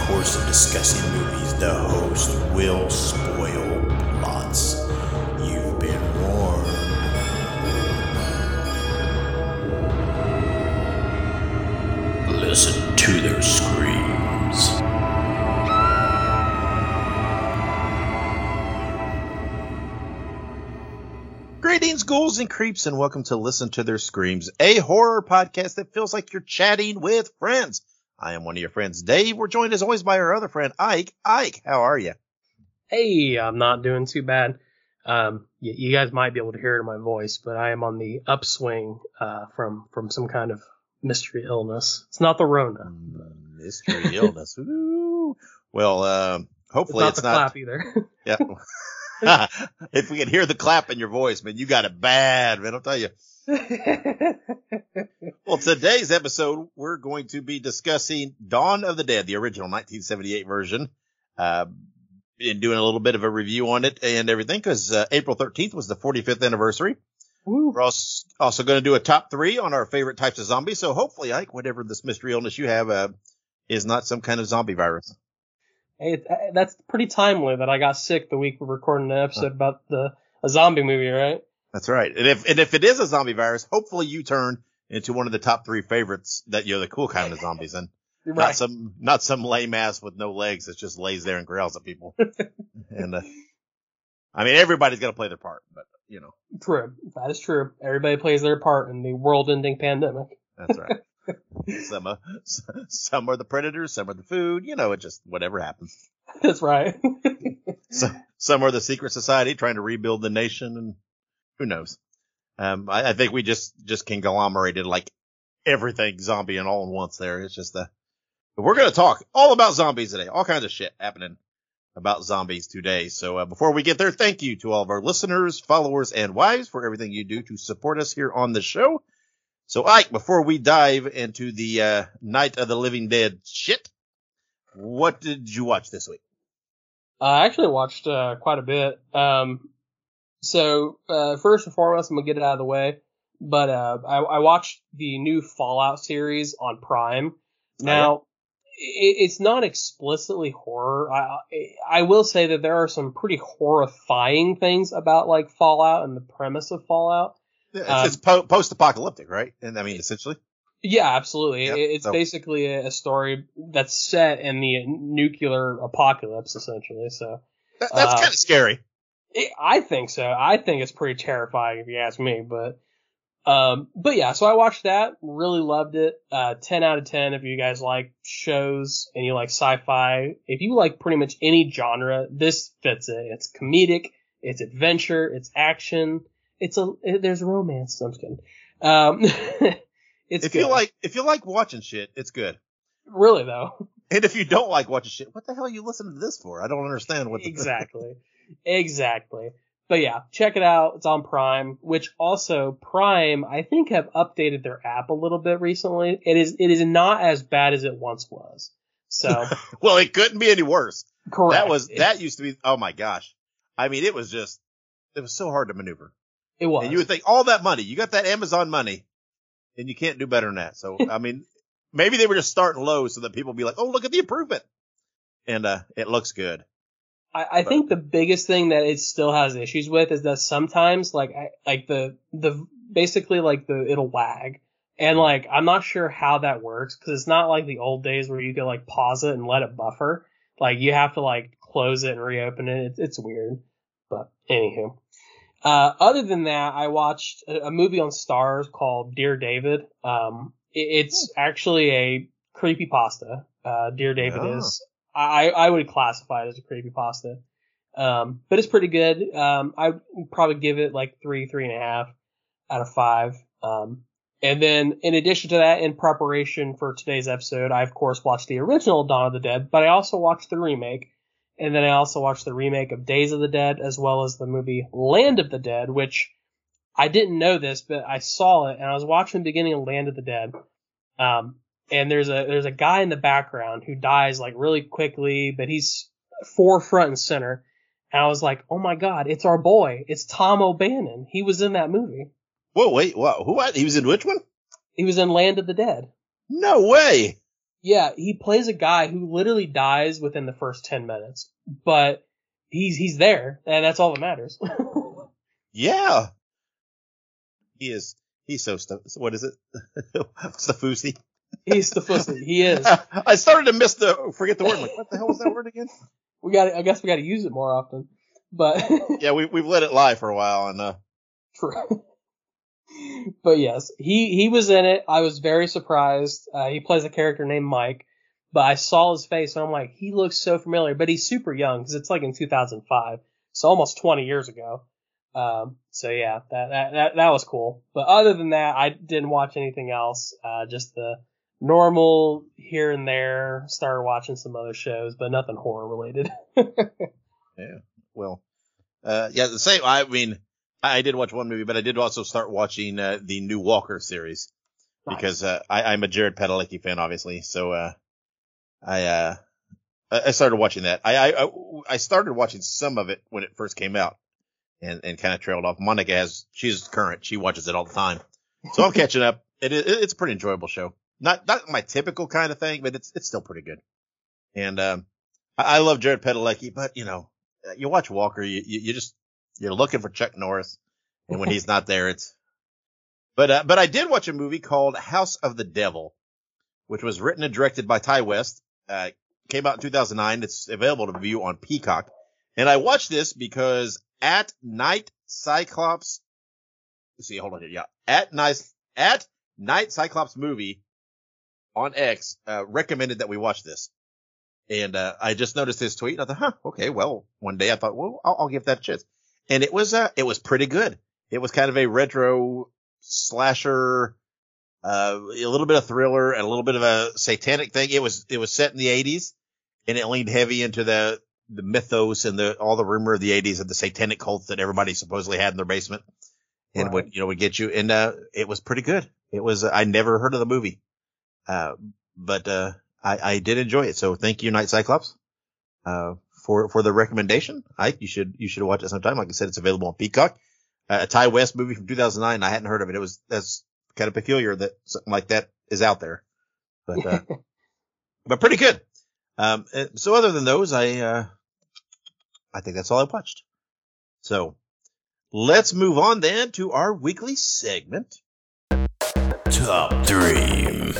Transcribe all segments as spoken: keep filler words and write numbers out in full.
course of discussing movies, the host will spoil plots. You've been warned. Listen to their screams. Greetings, ghouls and creeps, and welcome to Listen to Their Screams, a horror podcast that feels like you're chatting with friends. I am one of your friends, Dave. We're joined as always by our other friend, Ike. Ike, how are you? Hey, I'm not doing too bad. Um, you, you guys might be able to hear it in my voice, but I am on the upswing uh, from from some kind of mystery illness. It's not the Rona. Mm, mystery illness. Ooh. Well, um, hopefully it's it's not. not the clap either. Yeah. If we can hear the clap in your voice, man, you got it bad, man. I'll tell you. Well, today's episode, we're going to be discussing Dawn of the Dead, the original nineteen seventy-eight version, uh, and doing a little bit of a review on it and everything, because uh, April thirteenth was the forty-fifth anniversary. Woo. We're also, also going to do a top three on our favorite types of zombies. So hopefully, Ike, whatever this mystery illness you have, uh, is not some kind of zombie virus. Hey, that's pretty timely that I got sick the week we're recording an episode huh. about the a zombie movie, right? That's right. And if and if it is a zombie virus, hopefully you turn into one of the top three favorites that you're the cool kind of zombies in. Right. Not some not some lame ass with no legs that just lays there and growls at people. And uh, I mean, everybody's got to play their part, but you know. True. That is true. Everybody plays their part in the world-ending pandemic. That's right. Some are, some are the predators, some are the food. You know, it just whatever happens. That's right. So, some are the secret society trying to rebuild the nation, and who knows? Um, I, I think we just just conglomerated like everything zombie and all in once. There, it's just the. But we're gonna talk all about zombies today. All kinds of shit happening about zombies today. So uh, before we get there, thank you to all of our listeners, followers, and wives for everything you do to support us here on the show. So, Ike, before we dive into the uh, Night of the Living Dead shit, what did you watch this week? I actually watched uh, quite a bit. Um, so, uh, first and foremost, I'm going to get it out of the way. But uh, I, I watched the new Fallout series on Prime. Now, oh, yeah. it, it's not explicitly horror. I, I will say that there are some pretty horrifying things about like Fallout and the premise of Fallout. It's, um, it's po- post-apocalyptic, right? And I mean, essentially. Yeah, absolutely. Yep. It's so. basically a story that's set in the nuclear apocalypse, essentially. So that, that's uh, kind of scary. It, I think so. I think it's pretty terrifying, if you ask me. But, um, but yeah. So I watched that. Really loved it. Uh, ten out of ten. If you guys like shows and you like sci-fi, if you like pretty much any genre, this fits it. It's comedic. It's adventure. It's action. It's a, it, there's romance. I'm just kidding. Um, it's if good. you like, if you like watching shit, it's good. Really though. And if you don't like watching shit, what the hell are you listening to this for? I don't understand what the exactly, exactly. But yeah, check it out. It's on Prime, which also Prime, I think, have updated their app a little bit recently. It is, it is not as bad as it once was. So, well, it couldn't be any worse. Correct. That was, that used to be, oh my gosh. I mean, it was just, it was so hard to maneuver. It was. And you would think all that money, you got that Amazon money, and you can't do better than that. So, I mean, maybe they were just starting low so that people would be like, oh, look at the improvement. And, uh, it looks good. I, I think the biggest thing that it still has issues with is that sometimes, like, I, like the, the, basically, like, the, it'll lag. And, like, I'm not sure how that works, because it's not like the old days where you could, like, pause it and let it buffer. Like, you have to, like, close it and reopen it. It's, it's weird. But, anywho. Uh, other than that, I watched a, a movie on Starz called Dear David. Um, it, it's actually a creepypasta. Uh, Dear David yeah. is, I, I would classify it as a creepypasta. Um, but it's pretty good. Um, I would probably give it like three, three and a half out of five. Um, and then in addition to that, in preparation for today's episode, I of course watched the original Dawn of the Dead, but I also watched the remake. And then I also watched the remake of Days of the Dead, as well as the movie Land of the Dead, which I didn't know this, but I saw it, and I was watching the beginning of Land of the Dead. Um, and there's a there's a guy in the background who dies like really quickly, but he's forefront and center. And I was like, oh my God, it's our boy. It's Tom O'Bannon. He was in that movie. Whoa, wait, what? Who? He was in which one? He was in Land of the Dead. No way. Yeah, he plays a guy who literally dies within the first ten minutes, but he's he's there, and that's all that matters. Yeah, he is. He's so stu- what is it? Stafusi. He's Stafusi. He is. I started to miss the forget the word. I'm like, what the hell was that word again? We got. I guess we got to use it more often. But yeah, we we've let it lie for a while, and uh. True. But yes, he he was in it. I was very surprised. Uh, he plays a character named Mike, but I saw his face and I'm like, he looks so familiar. But he's super young because it's like in two thousand five, so almost twenty years ago. Um, so yeah, that, that that that was cool. But other than that, I didn't watch anything else. Uh, just the normal here and there. Started watching some other shows, but nothing horror related. Yeah. Well, uh, yeah, the same. I mean, I did watch one movie, but I did also start watching uh, the new Walker series Nice. because uh, I, I'm a Jared Padalecki fan, obviously. So uh, I uh, I started watching that. I, I I started watching some of it when it first came out, and, and kind of trailed off. Monica has she's current; she watches it all the time, so I'm catching up. It, it it's a pretty enjoyable show. Not not my typical kind of thing, but it's it's still pretty good. And um, I, I love Jared Padalecki, but you know. You watch Walker, you, you, you just, you're looking for Chuck Norris. And when he's not there, it's, but, uh, but I did watch a movie called House of the Devil, which was written and directed by Ty West. Uh, came out in two thousand nine. It's available to view on Peacock. And I watched this because at Night Cyclops, let's see, hold on here. Yeah. At Night, at Night Cyclops Movie on X, uh, recommended that we watch this. And, uh, I just noticed his tweet and I thought, huh, okay, well, one day I thought, well, I'll, I'll give that a chance. And it was, uh, it was pretty good. It was kind of a retro slasher, uh, a little bit of thriller and a little bit of a satanic thing. It was, it was set in the eighties and it leaned heavy into the, the mythos and the, all the rumor of the eighties and the satanic cults that everybody supposedly had in their basement and Right. would, you know, would get you. And, uh, it was pretty good. It was, uh, I never heard of the movie. Uh, but, uh, I, I did enjoy it. So thank you, Night Cyclops, uh, for, for the recommendation. I, you should, you should watch it sometime. Like I said, it's available on Peacock. Uh, a Ty West movie from two thousand nine. I hadn't heard of it. It was, that's kind of peculiar that something like that is out there, but, uh, but pretty good. Um, so other than those, I, uh, I think that's all I watched. So let's move on then to our weekly segment. Top three.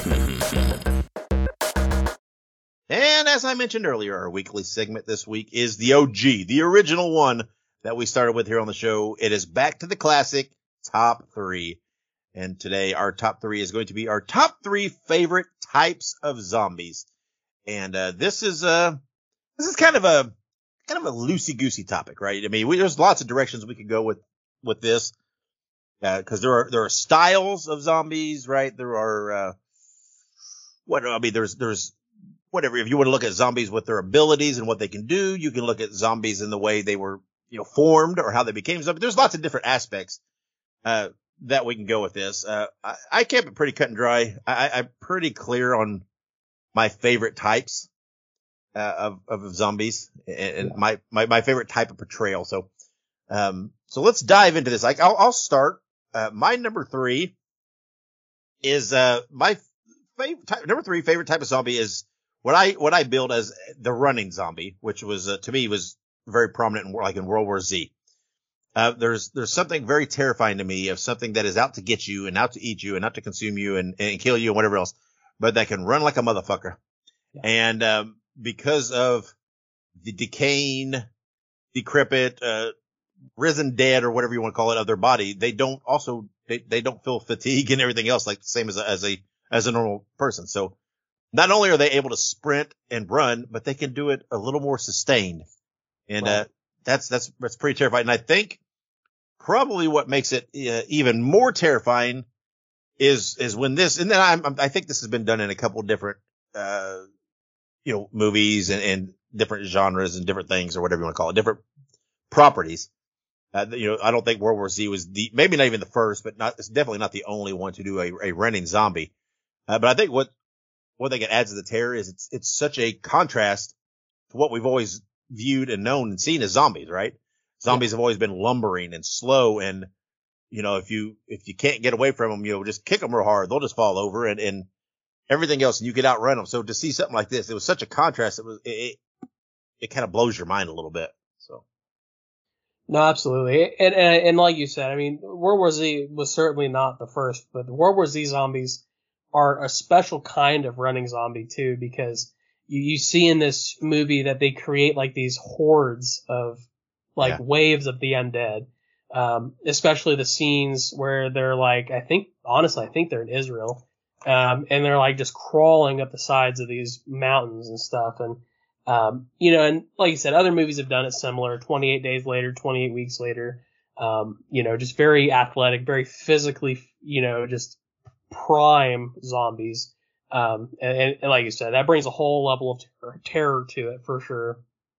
And as I mentioned earlier, our weekly segment this week is the O G, the original one that we started with here on the show. It is back to the classic top three. And today our top three is going to be our top three favorite types of zombies. And, uh, this is, uh, this is kind of a, kind of a loosey-goosey topic, right? I mean, we, there's lots of directions we could go with, with this. Uh, cause there are, there are styles of zombies, right? There are, uh, what, I mean, there's, there's, whatever, if you want to look at zombies with their abilities and what they can do, you can look at zombies in the way they were, you know, formed or how they became zombies. There's lots of different aspects, uh, that we can go with this. Uh, I, I kept it pretty cut and dry. I, I'm pretty clear on my favorite types, uh, of, of zombies and, and Yeah. my, my, my favorite type of portrayal. So, um, so let's dive into this. Like, I'll, I'll start, uh, my number three is, uh, my favorite type, number three favorite type of zombie is, What I, what I build as the running zombie, which was, uh, to me was very prominent in, like in World War Z. Uh, there's, there's something very terrifying to me of something that is out to get you and out to eat you and out to consume you and, and kill you and whatever else, but that can run like a motherfucker. Yeah. And, um, because of the decaying, decrepit, uh, risen dead or whatever you want to call it of their body, they don't also, they, they don't feel fatigue and everything else like the same as a, as a, as a normal person. So, not only are they able to sprint and run, but they can do it a little more sustained. And, Right. uh, that's, that's, that's pretty terrifying. And I think probably what makes it uh, even more terrifying is, is when this, and then I'm, I'm, I think this has been done in a couple different, uh, you know, movies and, and different genres and different things or whatever you want to call it, different properties. Uh, you know, I don't think World War Z was the, maybe not even the first, but not, it's definitely not the only one to do a, a running zombie. Uh, but I think what, What they can add to the terror is it's, it's such a contrast to what we've always viewed and known and seen as zombies, right? Zombies yeah. have always been lumbering and slow. And, you know, if you, if you can't get away from them, you know, just kick them real hard. They'll just fall over. And, and everything else, and you could outrun them. So to see something like this, it was such a contrast. It was, it, it, it kind of blows your mind a little bit. So. No, absolutely. And, and, and like you said, I mean, World War Z was certainly not the first, but the World War Z zombies are a special kind of running zombie too, because you, you see in this movie that they create like these hordes of like yeah. waves of the undead. Um, especially the scenes where they're like, I think, honestly, I think they're in Israel. Um, and they're like just crawling up the sides of these mountains and stuff. And, um, you know, and like you said, other movies have done it similar. twenty-eight days later, twenty-eight weeks later, um, you know, just very athletic, very physically, you know, just prime zombies. Um, and, and, and like you said, that brings a whole level of terror, terror to it for sure.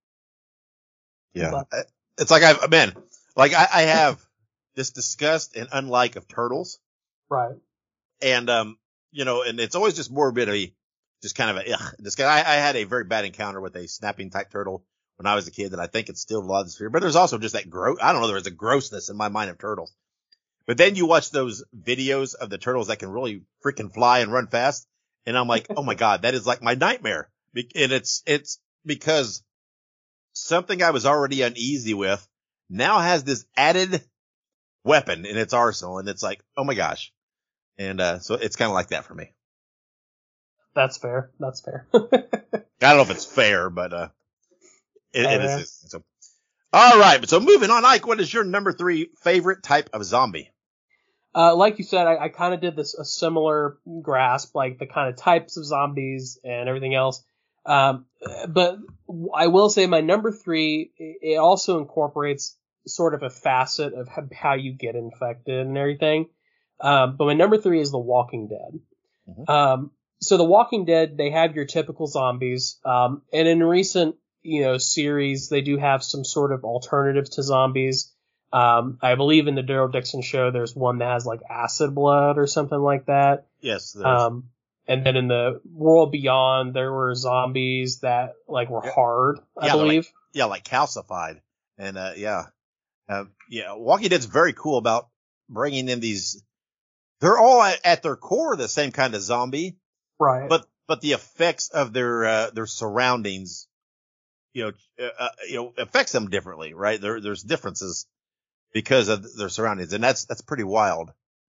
Yeah. But, it's like I've been, like I, I have this disgust and unlike of turtles. right. And, um, you know, and it's always just more a bit of a, just kind of a, ugh, this guy, I, I had a very bad encounter with a snapping type turtle when I was a kid that I think it's still a lot of this fear, but there's also just that gross, I don't know, there's a grossness in my mind of turtles. But then you watch those videos of the turtles that can really freaking fly and run fast. And I'm like, oh my God, that is like my nightmare. And it's, it's because something I was already uneasy with now has this added weapon in its arsenal. And it's like, oh my gosh. And, uh, so it's kind of like that for me. That's fair. That's fair. I don't know if it's fair, but, uh, it, Oh, it yeah. is. So, all right. But so moving on, Ike, what is your number three favorite type of zombie? Uh, like you said, I, I kind of did this a similar grasp, like the kind of types of zombies and everything else. Um, but I will say my number three, it also incorporates sort of a facet of how you get infected and everything. Um, but my number three is The Walking Dead. Mhm. Um, so The Walking Dead, they have your typical zombies. Um, and in recent, you know, series, they do have some sort of alternatives to zombies. Um, I believe in the Daryl Dixon show, there's one that has like acid blood or something like that. Yes. there's- Um, and then in the World Beyond, there were zombies that like were Yeah. hard, I Yeah, they're believe. yeah, like calcified. And, uh, yeah, uh, yeah, Walking Dead's very cool about bringing in these, they're all at, at their core the same kind of zombie, Right. but, but the effects of their, uh, their surroundings, you know, uh, uh, you know, affects them differently, right? There, there's differences because of their surroundings. And that's, that's pretty wild.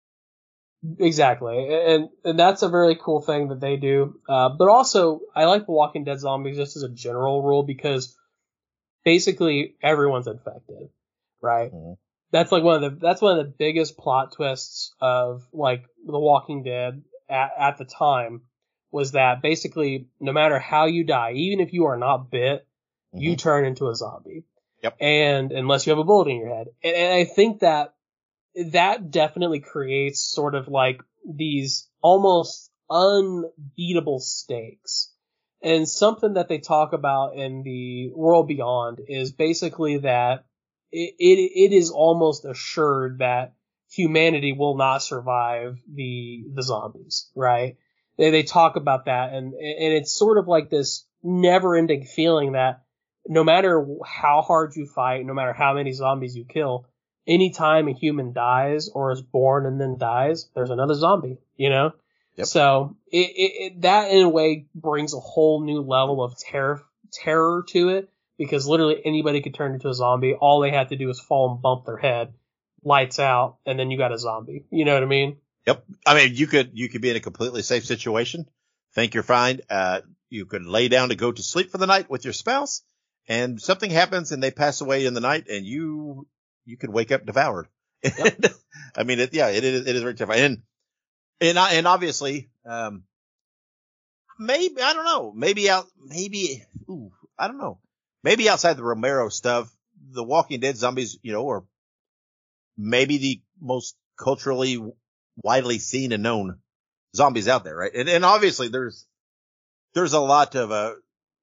Exactly. And, and that's a very cool thing that they do. Uh, but also I like The Walking Dead zombies just as a general rule because basically everyone's infected, right? Mhm. That's like one of the, that's one of the biggest plot twists of like The Walking Dead at, at the time was that basically no matter how you die, even if you are not bit, you Mhm. turn into a zombie. Yep. And unless you have a bullet in your head. And, and I think that that definitely creates sort of like these almost unbeatable stakes. And something that they talk about in the World Beyond is basically that it, it, it is almost assured that humanity will not survive the, the zombies, right? They, they talk about that and, and it's sort of like this never ending feeling that no matter how hard you fight, no matter how many zombies you kill, anytime a human dies or is born and then dies, there's another zombie, you know? Yep. So it, it, it, that in a way brings a whole new level of terror, terror to it because literally anybody could turn into a zombie. All they have to do is fall and bump their head, lights out, and then you got a zombie. You know what I mean? Yep. I mean, you could, you could be in a completely safe situation. Think you're fine. Uh, you could lay down to go to sleep for the night with your spouse and something happens and they pass away in the night and you, you could wake up devoured. Yep. I mean, it, yeah, it is, it is very terrifying. And, and, and obviously, um, maybe, I don't know, maybe out, maybe, ooh, I don't know, maybe outside the Romero stuff, the Walking Dead zombies, you know, are maybe the most culturally widely seen and known zombies out there, right? And, and obviously there's, there's a lot of, uh,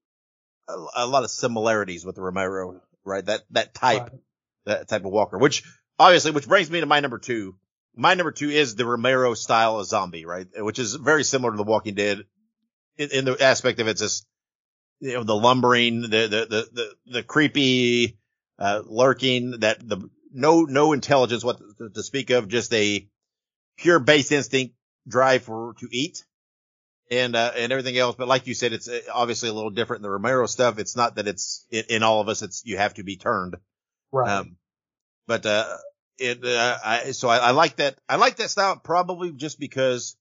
a, a lot of similarities with the Romero, right? That, that type, Right. that type of walker, which obviously, which brings me to my number two. My number two is the Romero style of zombie, right? Which is very similar to The Walking Dead in, in the aspect of it's just, you know, the lumbering, the, the, the, the, the creepy, uh, lurking, that the, no, no intelligence what to, to speak of, just a pure base instinct drive for, to eat. and, uh, and everything else. But like you said, it's obviously a little different in the Romero stuff. It's not that it's in, in all of us. It's, you have to be turned. Right. Um, but, uh, it, uh, I, so I, I like that. I like that style probably just because,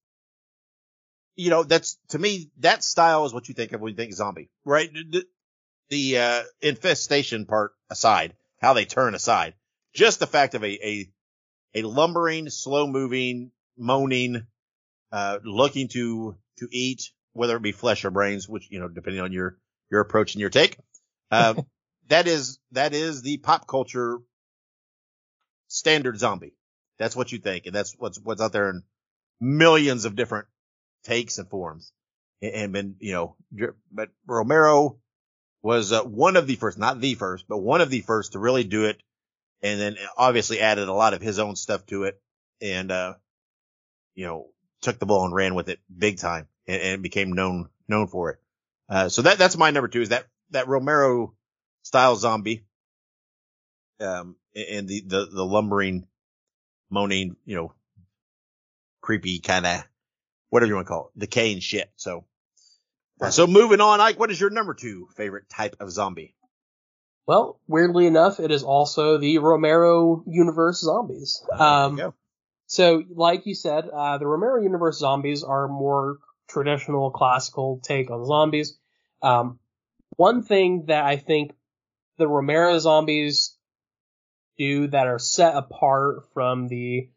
you know, that's, to me, that style is what you think of when you think zombie, right? The, the uh, infestation part aside, how they turn aside, just the fact of a, a, a lumbering, slow moving, moaning, uh, looking to, to eat, whether it be flesh or brains, which, you know, depending on your, your approach and your take. Uh, that is, that is the pop culture standard zombie. That's what you think. And that's what's, what's out there in millions of different takes and forms. And been, you know, but Romero was uh, one of the first, not the first, but one of the first to really do it. And then obviously added a lot of his own stuff to it and, uh, you know, took the ball and ran with it big time and, and became known, known for it. Uh, so that, that's my number two is that, that Romero style zombie. Um, and the, the, the lumbering, moaning, you know, creepy kind of, whatever you want to call it, decaying shit. So, uh, so moving on, Ike, what is your number two favorite type of zombie? Well, weirdly enough, it is also the Romero universe zombies. Oh, um, there you go. So, like you said, uh, the Romero universe zombies are more traditional, classical take on zombies. Um, one thing that I think the Romero zombies do that are set apart from the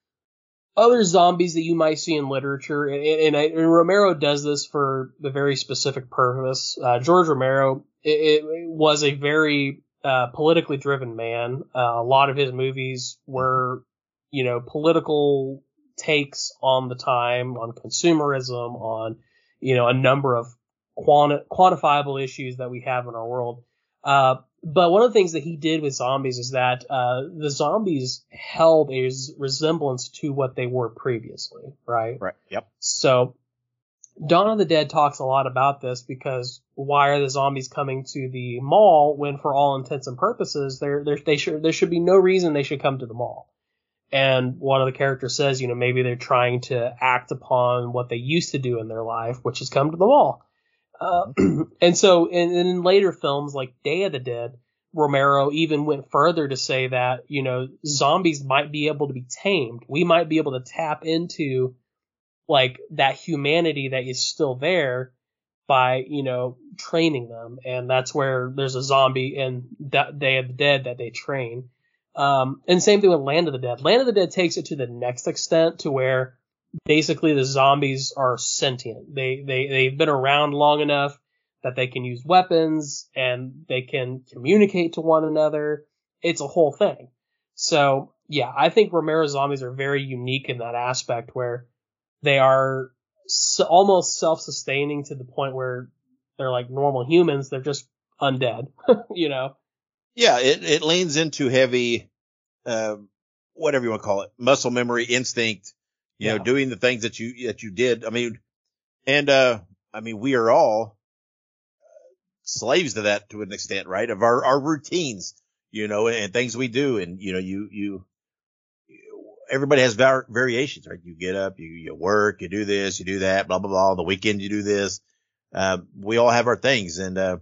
other zombies that you might see in literature, and, and, and Romero does this for the very specific purpose. Uh, George Romero it, it was a very uh, politically driven man. Uh, a lot of his movies were, you know, political takes on the time, on consumerism, on, you know, a number of quanti- quantifiable issues that we have in our world. Uh, but one of the things that he did with zombies is that uh, the zombies held a resemblance to what they were previously, right? Right. Yep. So Dawn of the Dead talks a lot about this because why are the zombies coming to the mall when, for all intents and purposes, there they should there should be no reason they should come to the mall. And one of the characters says, you know, maybe they're trying to act upon what they used to do in their life, which is come to the mall. Uh, and so in, in later films like Day of the Dead, Romero even went further to say that, you know, zombies might be able to be tamed. We might be able to tap into like that humanity that is still there by, you know, training them. And that's where there's a zombie in that Day of the Dead that they train. Um, and same thing with Land of the Dead. Land of the Dead takes it to the next extent to where basically the zombies are sentient. They, they, they've been around long enough that they can use weapons and they can communicate to one another. It's a whole thing. So yeah, I think Romero zombies are very unique in that aspect where they are so, almost self-sustaining to the point where they're like normal humans. They're just undead, you know? Yeah. It, it leans into heavy, uh, whatever you want to call it, muscle memory, instinct, you yeah. know, doing the things that you, that you did. I mean, and, uh, I mean, we are all slaves to that to an extent, right? Of our, our routines, you know, and things we do. And, you know, you, you, everybody has var- variations, right? You get up, you, you work, you do this, you do that, blah, blah, blah. On the weekend, you do this. Uh, we all have our things. And, uh,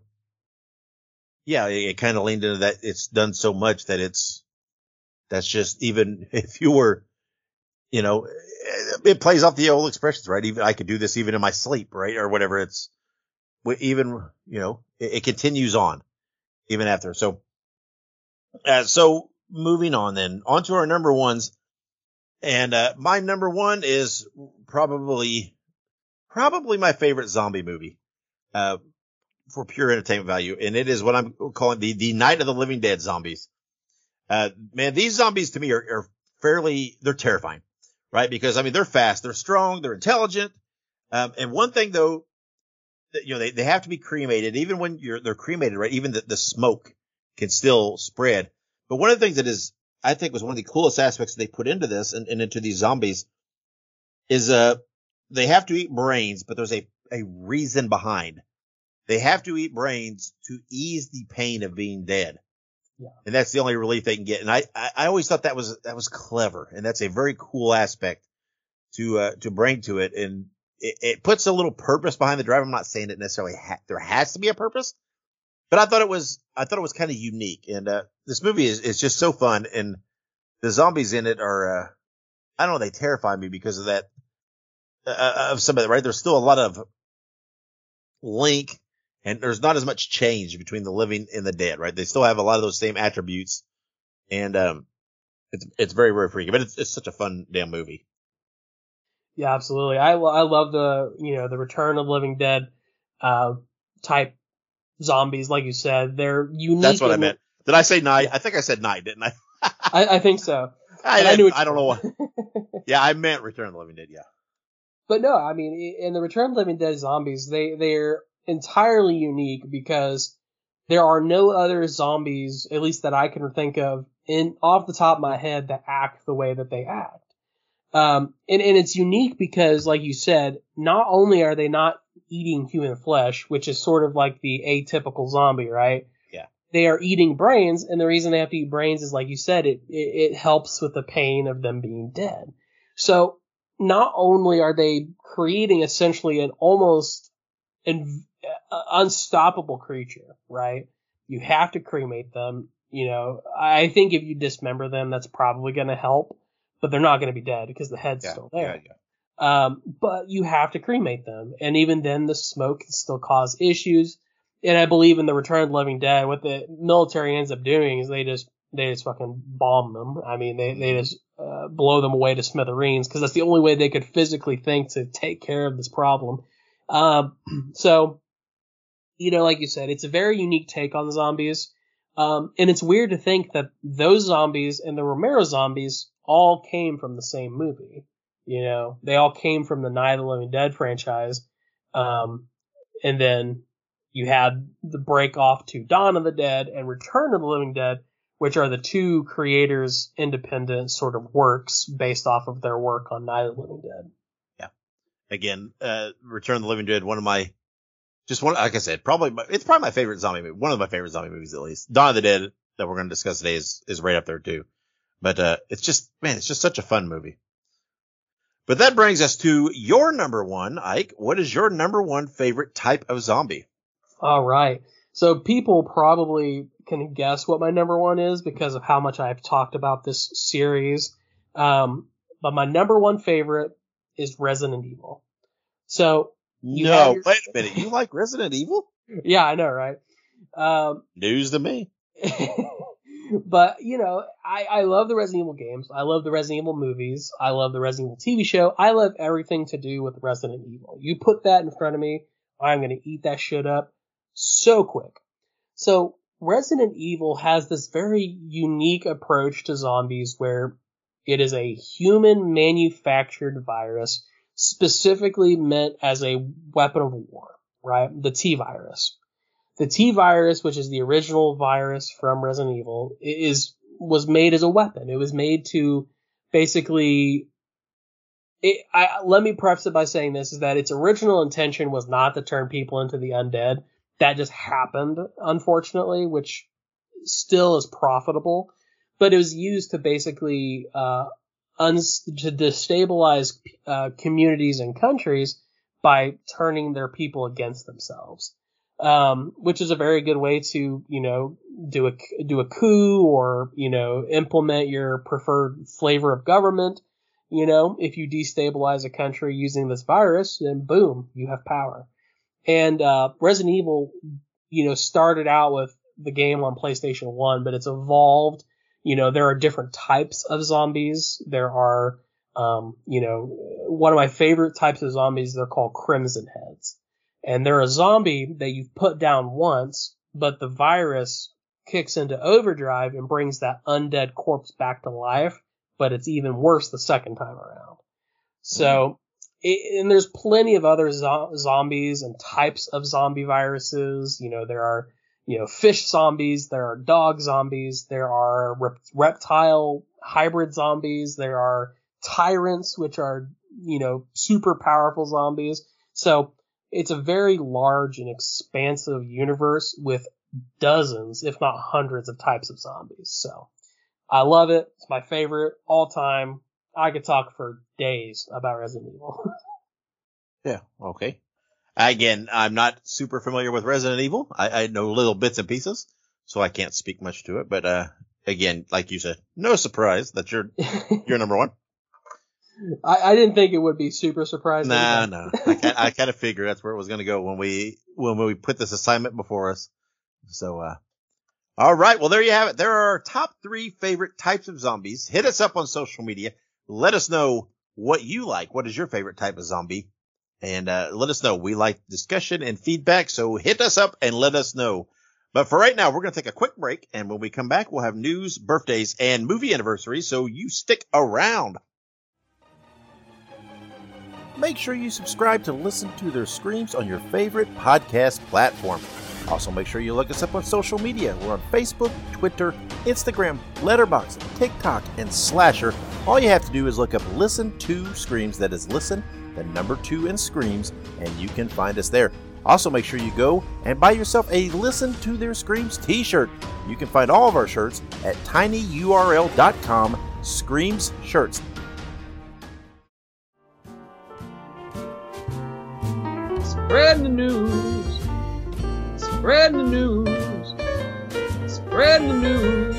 yeah, it, it kind of leaned into that. It's done so much that it's, that's just even if you were, you know, it plays off the old expressions, right? Even I could do this even in my sleep, right? Or whatever. It's even, you know, it, it continues on even after. So, uh, so moving on then on to our number ones. And, uh, my number one is probably, probably my favorite zombie movie, uh, for pure entertainment value. And it is what I'm calling the, the Night of the Living Dead zombies. Uh, man, these zombies to me are, are fairly, they're terrifying, right? Because I mean, they're fast, they're strong, they're intelligent. Um, and one thing though, that, you know, they, they have to be cremated. Even when you're, they're cremated, right? Even the, the smoke can still spread. But one of the things that is, I think was one of the coolest aspects they put into this and, and into these zombies is, uh, they have to eat brains, but there's a, a reason behind. They have to eat brains to ease the pain of being dead. Yeah. And that's the only relief they can get. And I, I, I always thought that was, that was clever. And that's a very cool aspect to, uh, to bring to it. And it, it puts a little purpose behind the drive. I'm not saying it necessarily ha- there has to be a purpose, but I thought it was, I thought it was kind of unique. And, uh, this movie is, is just so fun. And the zombies in it are, uh, I don't know, they terrify me because of that, uh, of some of it, right? There's still a lot of link and there's not as much change between the living and the dead, right? They still have a lot of those same attributes. And, um, it's, it's very, very freaky, but it's, it's such a fun damn movie. Yeah, absolutely. I, I love the, you know, the Return of the Living Dead, uh, type zombies, like you said. They're unique. That's what I in- meant. Did I say night? Yeah. I think I said night, didn't I? I, I think so. I, I, I, knew what I you don't know what. meant. Yeah, I meant Return of the Living Dead. Yeah. But no, I mean, in the Return of the Living Dead zombies, they, they're entirely unique because there are no other zombies, at least that I can think of, in off the top of my head, that act the way that they act. Um, and, and it's unique because, like you said, not only are they not eating human flesh, which is sort of like the atypical zombie, right? Yeah. They are eating brains, and the reason they have to eat brains is, like you said, it, it, it helps with the pain of them being dead. So not only are they creating essentially an almost an, uh, unstoppable creature, right? You have to cremate them. You know, I think if you dismember them, that's probably going to help, but they're not going to be dead because the head's Yeah, still there. yeah, yeah. Um, but you have to cremate them. And even then the smoke can still cause issues. And I believe in the Return of the Living Dead, what the military ends up doing is they just, they just fucking bomb them. I mean, they, they just, uh, blow them away to smithereens because that's the only way they could physically think to take care of this problem. Um, so, you know, like you said, it's a very unique take on zombies. Um, and it's weird to think that those zombies and the Romero zombies all came from the same movie. You know, they all came from the Night of the Living Dead franchise. Um, and then you had the break off to Dawn of the Dead and Return of the Living Dead, which are the two creators' independent sort of works based off of their work on Night of the Living Dead. Yeah. Again, uh, Return of the Living Dead, one of my, just one, like I said, probably, my, it's probably my favorite zombie movie. One of my favorite zombie movies, at least. Dawn of the Dead, that we're going to discuss today, is, is right up there too. But, uh, it's just, man, it's just such a fun movie. But that brings us to your number one, Ike. What is your number one favorite type of zombie? All right. So people probably can guess what my number one is because of how much I've talked about this series. Um, but my number one favorite is Resident Evil. So you no, your... wait a minute. You like Resident Evil? Yeah, I know, right? Um, News to me. But, you know, I, I love the Resident Evil games. I love the Resident Evil movies. I love the Resident Evil T V show. I love everything to do with Resident Evil. You put that in front of me, I'm going to eat that shit up so quick. So Resident Evil has this very unique approach to zombies where it is a human manufactured virus specifically meant as a weapon of war, right? The T virus. The T virus, which is the original virus from Resident Evil, is was made as a weapon. It was made to basically. It, I, let me preface it by saying this: is that its original intention was not to turn people into the undead. That just happened, unfortunately, which still is profitable. But it was used to basically uh, uns- to destabilize uh, communities and countries by turning their people against themselves. Um, which is a very good way to, you know, do a, do a coup or, you know, implement your preferred flavor of government. You know, if you destabilize a country using this virus, then boom, you have power. And, uh, Resident Evil, you know, started out with the game on PlayStation one, but it's evolved. You know, there are different types of zombies. There are, um, you know, one of my favorite types of zombies, they're called Crimson Heads. And they're a zombie that you've put down once, but the virus kicks into overdrive and brings that undead corpse back to life, but it's even worse the second time around. So, it, and there's plenty of other zo- zombies and types of zombie viruses. You know, there are, you know, fish zombies, there are dog zombies, there are rep- reptile hybrid zombies, there are tyrants, which are, you know, super powerful zombies. So, it's a very large and expansive universe with dozens, if not hundreds of types of zombies. So I love it. It's my favorite all time. I could talk for days about Resident Evil. Yeah. Okay. Again, I'm not super familiar with Resident Evil. I, I know little bits and pieces, so I can't speak much to it. But uh, again, like you said, no surprise that you're you're number one. I, I didn't think it would be super surprising. Nah, but... no. I, I kind of figured that's where it was going to go when we when we put this assignment before us. So, uh, all right. Well, there you have it. There are our top three favorite types of zombies. Hit us up on social media. Let us know what you like. What is your favorite type of zombie? And uh, let us know. We like discussion and feedback, so hit us up and let us know. But for right now, we're going to take a quick break, and when we come back, we'll have news, birthdays, and movie anniversaries, so you stick around. Make sure you subscribe to Listen to Their Screams on your favorite podcast platform. Also, make sure you look us up on social media. We're on Facebook, Twitter, Instagram, Letterboxd, TikTok, and Slasher. All you have to do is look up Listen to Screams. That is Listen, the number two, and Screams, and you can find us there. Also, make sure you go and buy yourself a Listen to Their Screams t-shirt. You can find all of our shirts at tinyurl.com Screams Shirts. Spread the news. Spread the news. Spread the news.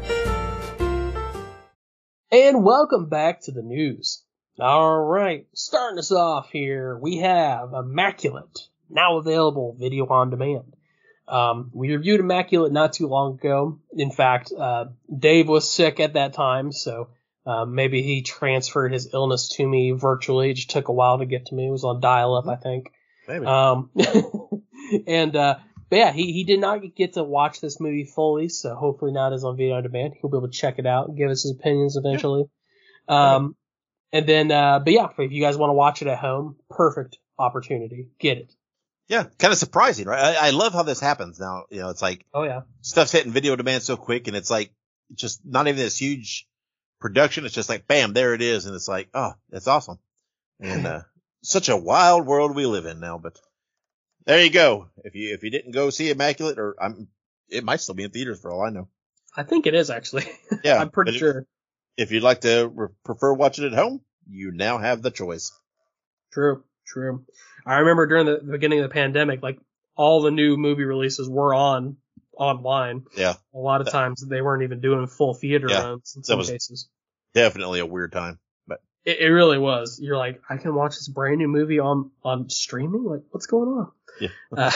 And welcome back to the news. All right, starting us off here, we have Immaculate, now available video on demand. Um, we reviewed Immaculate not too long ago. In fact, uh, Dave was sick at that time, so uh, maybe he transferred his illness to me virtually. It just took a while to get to me. It was on dial-up, I think. Maybe. Um, and, uh, but yeah, he, he did not get to watch this movie fully, so hopefully now it is on video on demand. He'll be able to check it out and give us his opinions eventually. Yeah. Um, and then, uh, but yeah, if you guys want to watch it at home, perfect opportunity. Get it. Yeah, kind of surprising, right? I, I love how this happens now. You know, it's like, oh yeah, stuff's hitting video demand so quick, and it's like just not even this huge production. It's just like, bam, there it is, and it's like, oh, that's awesome. And uh, such a wild world we live in now. But there you go. If you if you didn't go see Immaculate, or I'm, it might still be in theaters for all I know. I think it is actually. Yeah, I'm pretty sure. If, if you'd like to re- prefer watching it at home, you now have the choice. True, true. I remember during the beginning of the pandemic, like all the new movie releases were on online. Yeah. A lot of times they weren't even doing full theater yeah. runs in some was cases. Definitely a weird time, but it, it really was. You're like, I can watch this brand new movie on on streaming. Like, what's going on? Yeah. uh,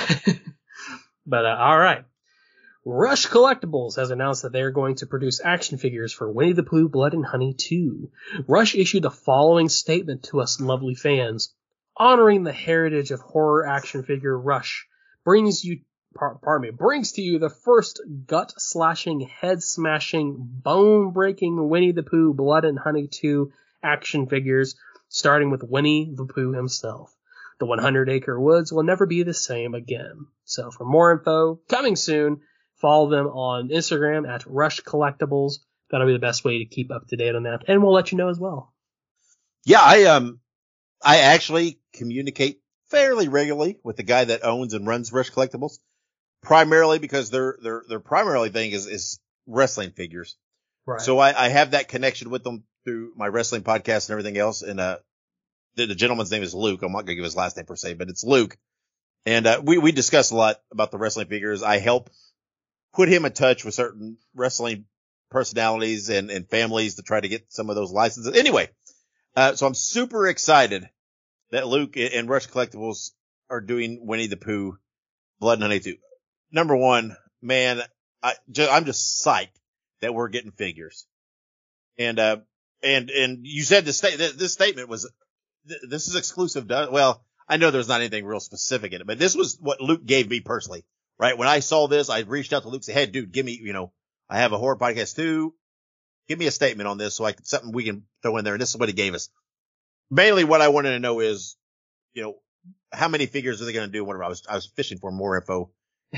but uh, all right. Rush Collectibles has announced that they are going to produce action figures for Winnie the Pooh Blood and Honey two. Rush issued the following statement to us lovely fans. Honoring the heritage of horror action figure, Rush brings you, pardon me, brings to you the first gut-slashing, head-smashing, bone-breaking Winnie the Pooh Blood and Honey two action figures, starting with Winnie the Pooh himself. The hundred acre Woods will never be the same again. So for more info, coming soon, follow them on Instagram at Rush Collectibles. That'll be the best way to keep up to date on that, and we'll let you know as well. Yeah, I um. I actually communicate fairly regularly with the guy that owns and runs Rush Collectibles, primarily because their their their primarily thing is is wrestling figures. Right. So I, I have that connection with them through my wrestling podcast and everything else. And uh, the, the gentleman's name is Luke. I'm not gonna give his last name per se, but it's Luke. And uh, we we discuss a lot about the wrestling figures. I help put him in touch with certain wrestling personalities and and families to try to get some of those licenses. Anyway. Uh, so I'm super excited that Luke and Rush Collectibles are doing Winnie the Pooh Blood and Honey two. Number one, man, I just, I'm just psyched that we're getting figures. And, uh, and, and you said this, sta- this statement was, this is exclusive to, well, I know there's not anything real specific in it, but this was what Luke gave me personally, right? When I saw this, I reached out to Luke and said, hey, dude, give me, you know, I have a horror podcast too. Give me a statement on this so I can, something we can throw in there. And this is what he gave us. Mainly what I wanted to know is, you know, how many figures are they going to do? Whatever. I was, I was fishing for more info.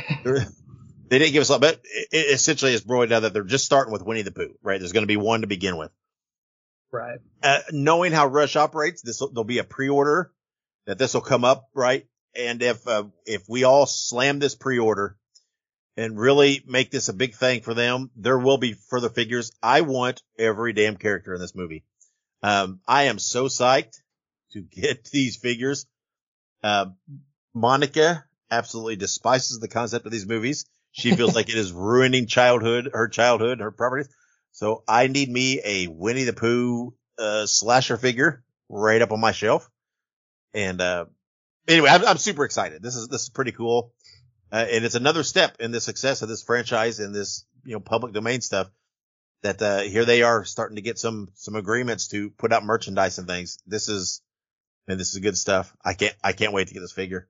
They didn't give us a lot, but it, it essentially is broken down that they're just starting with Winnie the Pooh, right? There's going to be one to begin with. Right. Uh, knowing how Rush operates, this there'll be a pre-order that this will come up, right? And if, uh, if we all slam this pre-order and really make this a big thing for them, there will be further figures. I want every damn character in this movie. Um, I am so psyched to get these figures. Uh, Monica absolutely despises the concept of these movies. She feels like it is ruining childhood, her childhood, her properties. So I need me a Winnie the Pooh, uh, slasher figure right up on my shelf. And, uh, anyway, I'm, I'm super excited. This is, this is pretty cool. Uh, and it's another step in the success of this franchise and this, you know, public domain stuff that, uh, here they are starting to get some, some agreements to put out merchandise and things. This is, and this is good stuff. I can't, I can't wait to get this figure.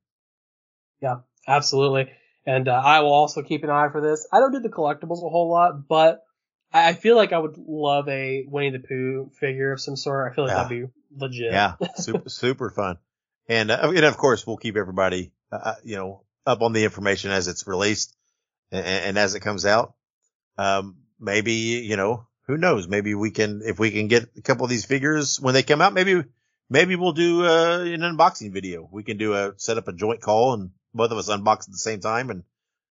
Yeah, absolutely. And, uh, I will also keep an eye for this. I don't do the collectibles a whole lot, but I, I feel like I would love a Winnie the Pooh figure of some sort. I feel like Yeah. that'd be legit. Yeah. Super, super fun. And, uh, and of course we'll keep everybody, uh, you know, up on the information as it's released and, and as it comes out. Um, maybe, you know, who knows? Maybe we can, if we can get a couple of these figures when they come out, maybe, maybe we'll do, uh, an unboxing video. We can do a, set up a joint call and both of us unbox at the same time and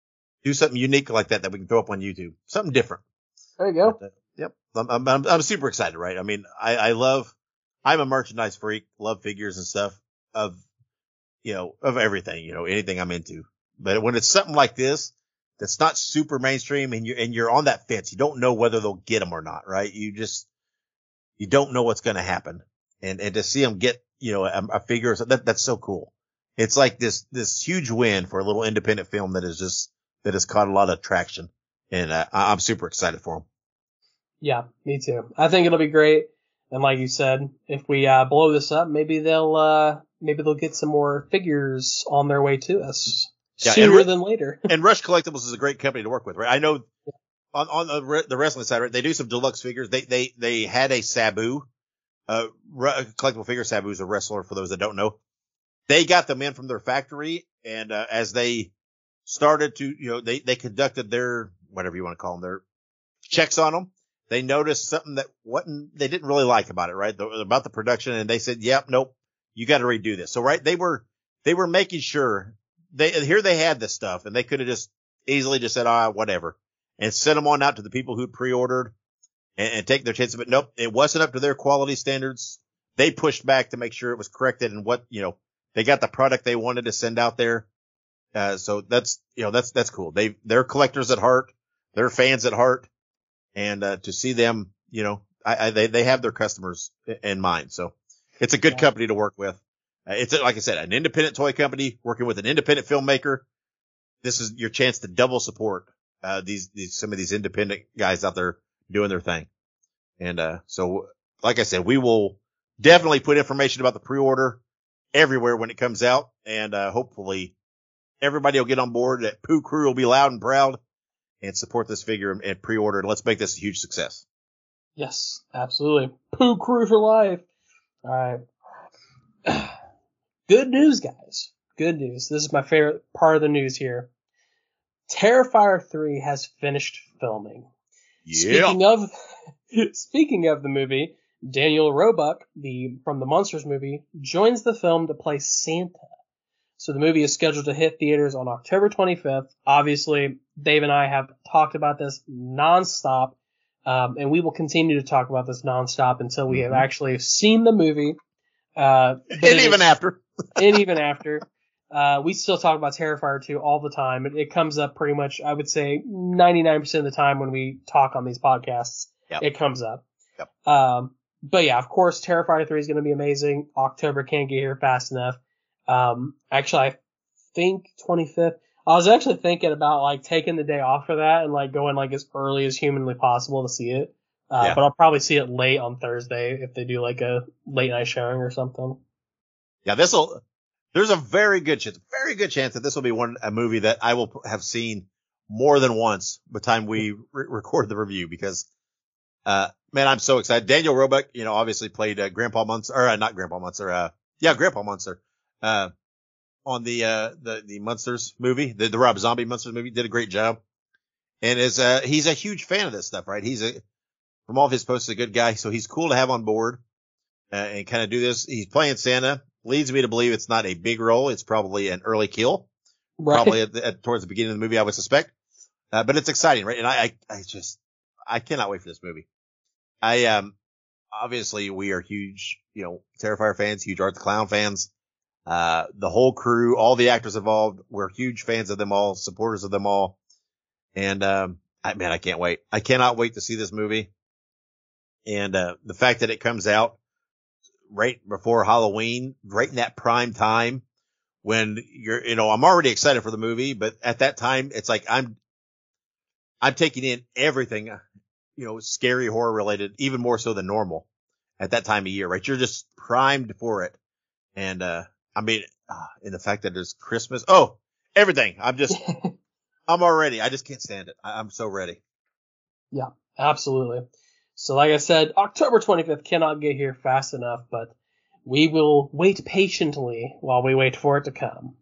do something unique like that that we can throw up on YouTube. Something different. There you go. But, uh, yep. I'm, I'm, I'm super excited, right? I mean, I, I love, I'm a merchandise freak, love figures and stuff of, you know, of everything, you know, anything I'm into. But when it's something like this, that's not super mainstream and you're, and you're on that fence, you don't know whether they'll get them or not, right? You just, you don't know what's going to happen. And, and to see them get, you know, a, a figure, that, that's so cool. It's like this, this huge win for a little independent film that is just, that has caught a lot of traction. And, uh, I'm super excited for them. Yeah, me too. I think it'll be great. And like you said, if we, uh, blow this up, maybe they'll, uh, maybe they'll get some more figures on their way to us Yeah, sooner Ru- than later. And Rush Collectibles is a great company to work with, right? I know on, on the, re- the wrestling side, right? They do some deluxe figures. They, they, they had a Sabu, uh, re- collectible figure. Sabu's a wrestler for those that don't know. They got them in from their factory. And, uh, as they started to, you know, they, they conducted their, whatever you want to call them, their checks on them. They noticed something that wasn't, they didn't really like about it, right? The, about the production. And they said, yep, nope, you got to redo this. So, right. They were, they were making sure they, here they had this stuff and they could have just easily just said, ah, whatever, and sent them on out to the people who'd pre-ordered and, and take their chance. But nope, it wasn't up to their quality standards. They pushed back to make sure it was corrected and what, you know, they got the product they wanted to send out there. Uh, so that's, you know, that's, that's cool. They, they're collectors at heart. They're fans at heart. And, uh, to see them, you know, I, I, they, they have their customers in mind. So it's a good Yeah. company to work with. Uh, it's like I said, an independent toy company working with an independent filmmaker. This is your chance to double support, uh, these, these, some of these independent guys out there doing their thing. And, uh, so like I said, we will definitely put information about the pre-order everywhere when it comes out. And, uh, hopefully everybody will get on board. That Pooh Crew will be loud and proud and support this figure and, and pre-order. And let's make this a huge success. Yes, absolutely. Pooh Crew for life. All right. Good news, guys. Good news. This is my favorite part of the news here. Terrifier three has finished filming. Yeah. Speaking of, speaking of the movie, Daniel Roebuck, the from the Monsters movie, joins the film to play Santa. So the movie is scheduled to hit theaters on October twenty-fifth. Obviously, Dave and I have talked about this nonstop, um, and we will continue to talk about this nonstop until we have Mhm. actually seen the movie. Uh, but And it even is- after. and even after. Uh, we still talk about Terrifier two all the time. It, it comes up pretty much, I would say, ninety-nine percent of the time when we talk on these podcasts. Yep. It comes up. Yep. Um, but yeah, of course, Terrifier three is going to be amazing. October can't get here fast enough. Um, actually, I think twenty-fifth. I was actually thinking about like taking the day off for that and like going like as early as humanly possible to see it. Uh, Yeah. but I'll probably see it late on Thursday if they do like a late night showing or something. Yeah, this will, there's a very good chance, very good chance that this will be one, a movie that I will have seen more than once by the time we re- record the review because, uh, man, I'm so excited. Daniel Roebuck, you know, obviously played, uh, Grandpa Munster, or uh, not Grandpa Munster, uh, yeah, Grandpa Munster, uh, on the, uh, the, the Munsters movie, the, the Rob Zombie Munsters movie, did a great job. And is, uh, he's a huge fan of this stuff, right? He's a, from all of his posts, a good guy. So he's cool to have on board, uh, and kind of do this. He's playing Santa. Leads me to believe it's not a big role. It's probably an early kill. Right. Probably at the, at, towards the beginning of the movie, I would suspect. Uh, but it's exciting, right? And I, I, I just, I cannot wait for this movie. I, um, obviously we are huge, you know, Terrifier fans, huge Art the Clown fans. Uh, the whole crew, all the actors involved, we're huge fans of them all, supporters of them all. And, um, I, man, I can't wait. I cannot wait to see this movie. And, uh, the fact that it comes out right before Halloween, right in that prime time when you're, you know, I'm already excited for the movie, but at that time, it's like I'm, I'm taking in everything, you know, scary horror related, even more so than normal at that time of year, right? You're just primed for it. And, uh, I mean, uh, in the fact that there's Christmas. Oh, everything. I'm just, I'm already, I just can't stand it. I, I'm so ready. Yeah, absolutely. So like I said, October twenty-fifth cannot get here fast enough, but we will wait patiently while we wait for it to come.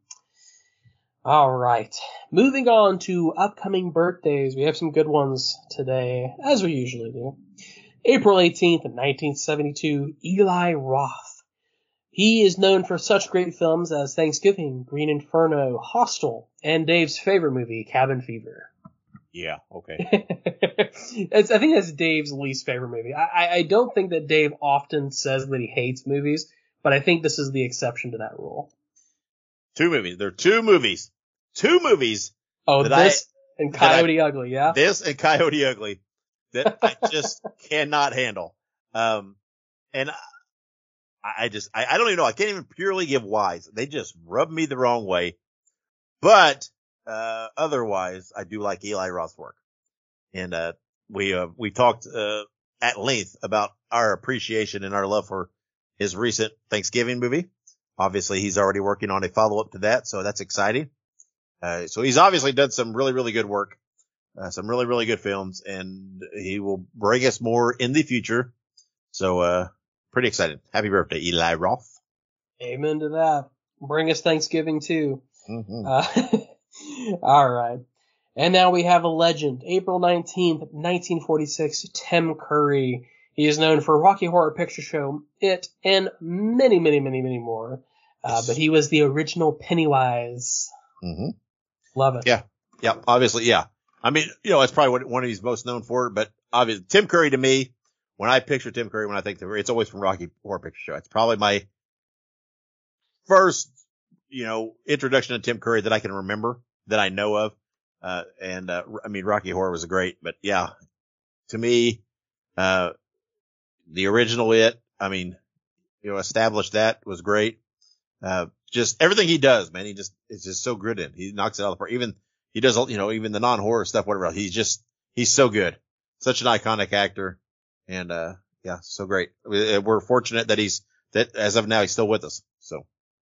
All right. Moving on to upcoming birthdays. We have some good ones today, as we usually do. April eighteenth, nineteen seventy-two, Eli Roth. He is known for such great films as Thanksgiving, Green Inferno, Hostel, and Dave's favorite movie, Cabin Fever. Yeah, okay. it's, I think that's Dave's least favorite movie. I, I don't think that Dave often says that he hates movies, but I think this is the exception to that rule. Two movies. There are two movies. Two movies. Oh, this I, and Coyote I, Ugly, yeah? This and Coyote Ugly that I just cannot handle. Um, and I, I just, I, I don't even know. I can't even purely give whys. They just rub me the wrong way. But, uh, otherwise, I do like Eli Roth's work. And, uh, we, uh, we talked, uh, at length about our appreciation and our love for his recent Thanksgiving movie. Obviously, he's already working on a follow-up to that, so that's exciting. Uh, so he's obviously done some really, really good work, uh, some really, really good films, and he will bring us more in the future. So, uh, pretty excited. Happy birthday, Eli Roth. Amen to that. Bring us Thanksgiving too. Mm-hmm. Uh, all right. And now we have a legend. April nineteenth, nineteen forty-six, Tim Curry. He is known for Rocky Horror Picture Show, It, and many, many, many, many more. Uh, Yes. but he was the original Pennywise. Mm-hmm. Love it. Yeah. Yeah. Obviously. Yeah. I mean, you know, it's probably what one of he's most known for, but obviously Tim Curry to me, when I picture Tim Curry, when I think of it's always from Rocky Horror Picture Show. It's probably my first, you know, introduction to Tim Curry that I can remember, that I know of. Uh, and, uh, I mean, Rocky Horror was great, but yeah, to me, uh, the original It, I mean, you know, established that was great. Uh, just everything he does, man, he just, it's just so good in. He knocks it out of the park. Even, he does, you know, even the non-horror stuff, whatever else. He's just, he's so good. Such an iconic actor. And, uh, yeah, so great. We're fortunate that he's, that as of now, he's still with us. So.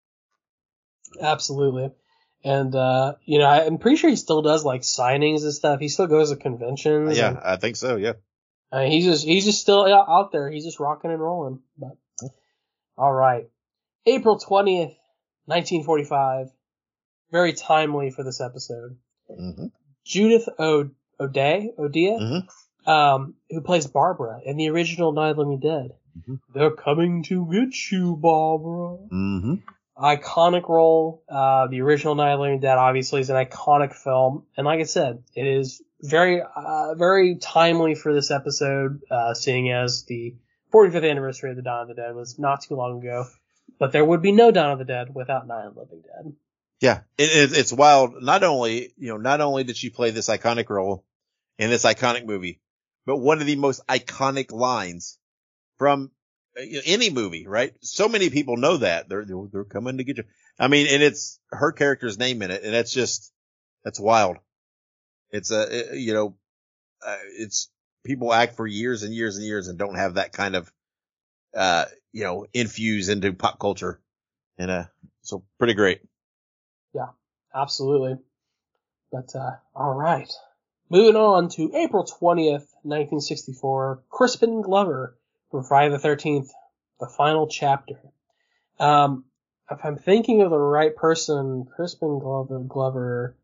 Absolutely. And, uh, you know, I'm pretty sure he still does like signings and stuff. He still goes to conventions. Yeah, and, I think so. Yeah. I mean, he's just, he's just still out there. He's just rocking and rolling. But, all right. April twentieth, nineteen forty-five. Very timely for this episode. Mm-hmm. Judith o- O'Day, O'Dea, Mm-hmm. um, who plays Barbara in the original Night of the Living Dead. Mm-hmm. They're coming to get you, Barbara. Mm-hmm. Iconic role. Uh, the original Night of the Living Dead obviously is an iconic film. And like I said, it is very, uh, very timely for this episode, uh, seeing as the forty-fifth anniversary of the Dawn of the Dead was not too long ago. But there would be no Dawn of the Dead without Night of the Living Dead. Yeah, it, it, it's wild. Not only, you know, not only did she play this iconic role in this iconic movie, but one of the most iconic lines from any movie, right? So many people know that they're, they're, they're coming to get you. I mean, and it's her character's name in it. And that's just, that's wild. It's a, you know, uh, it's people act for years and years and years and don't have that kind of, uh, you know, infuse into pop culture. And, uh, so pretty great. Yeah, absolutely. But, uh, all right. Moving on to April twentieth, nineteen sixty-four, Crispin Glover from Friday the thirteenth, the final chapter. Um, if I'm thinking of the right person, Crispin Glover, Glover,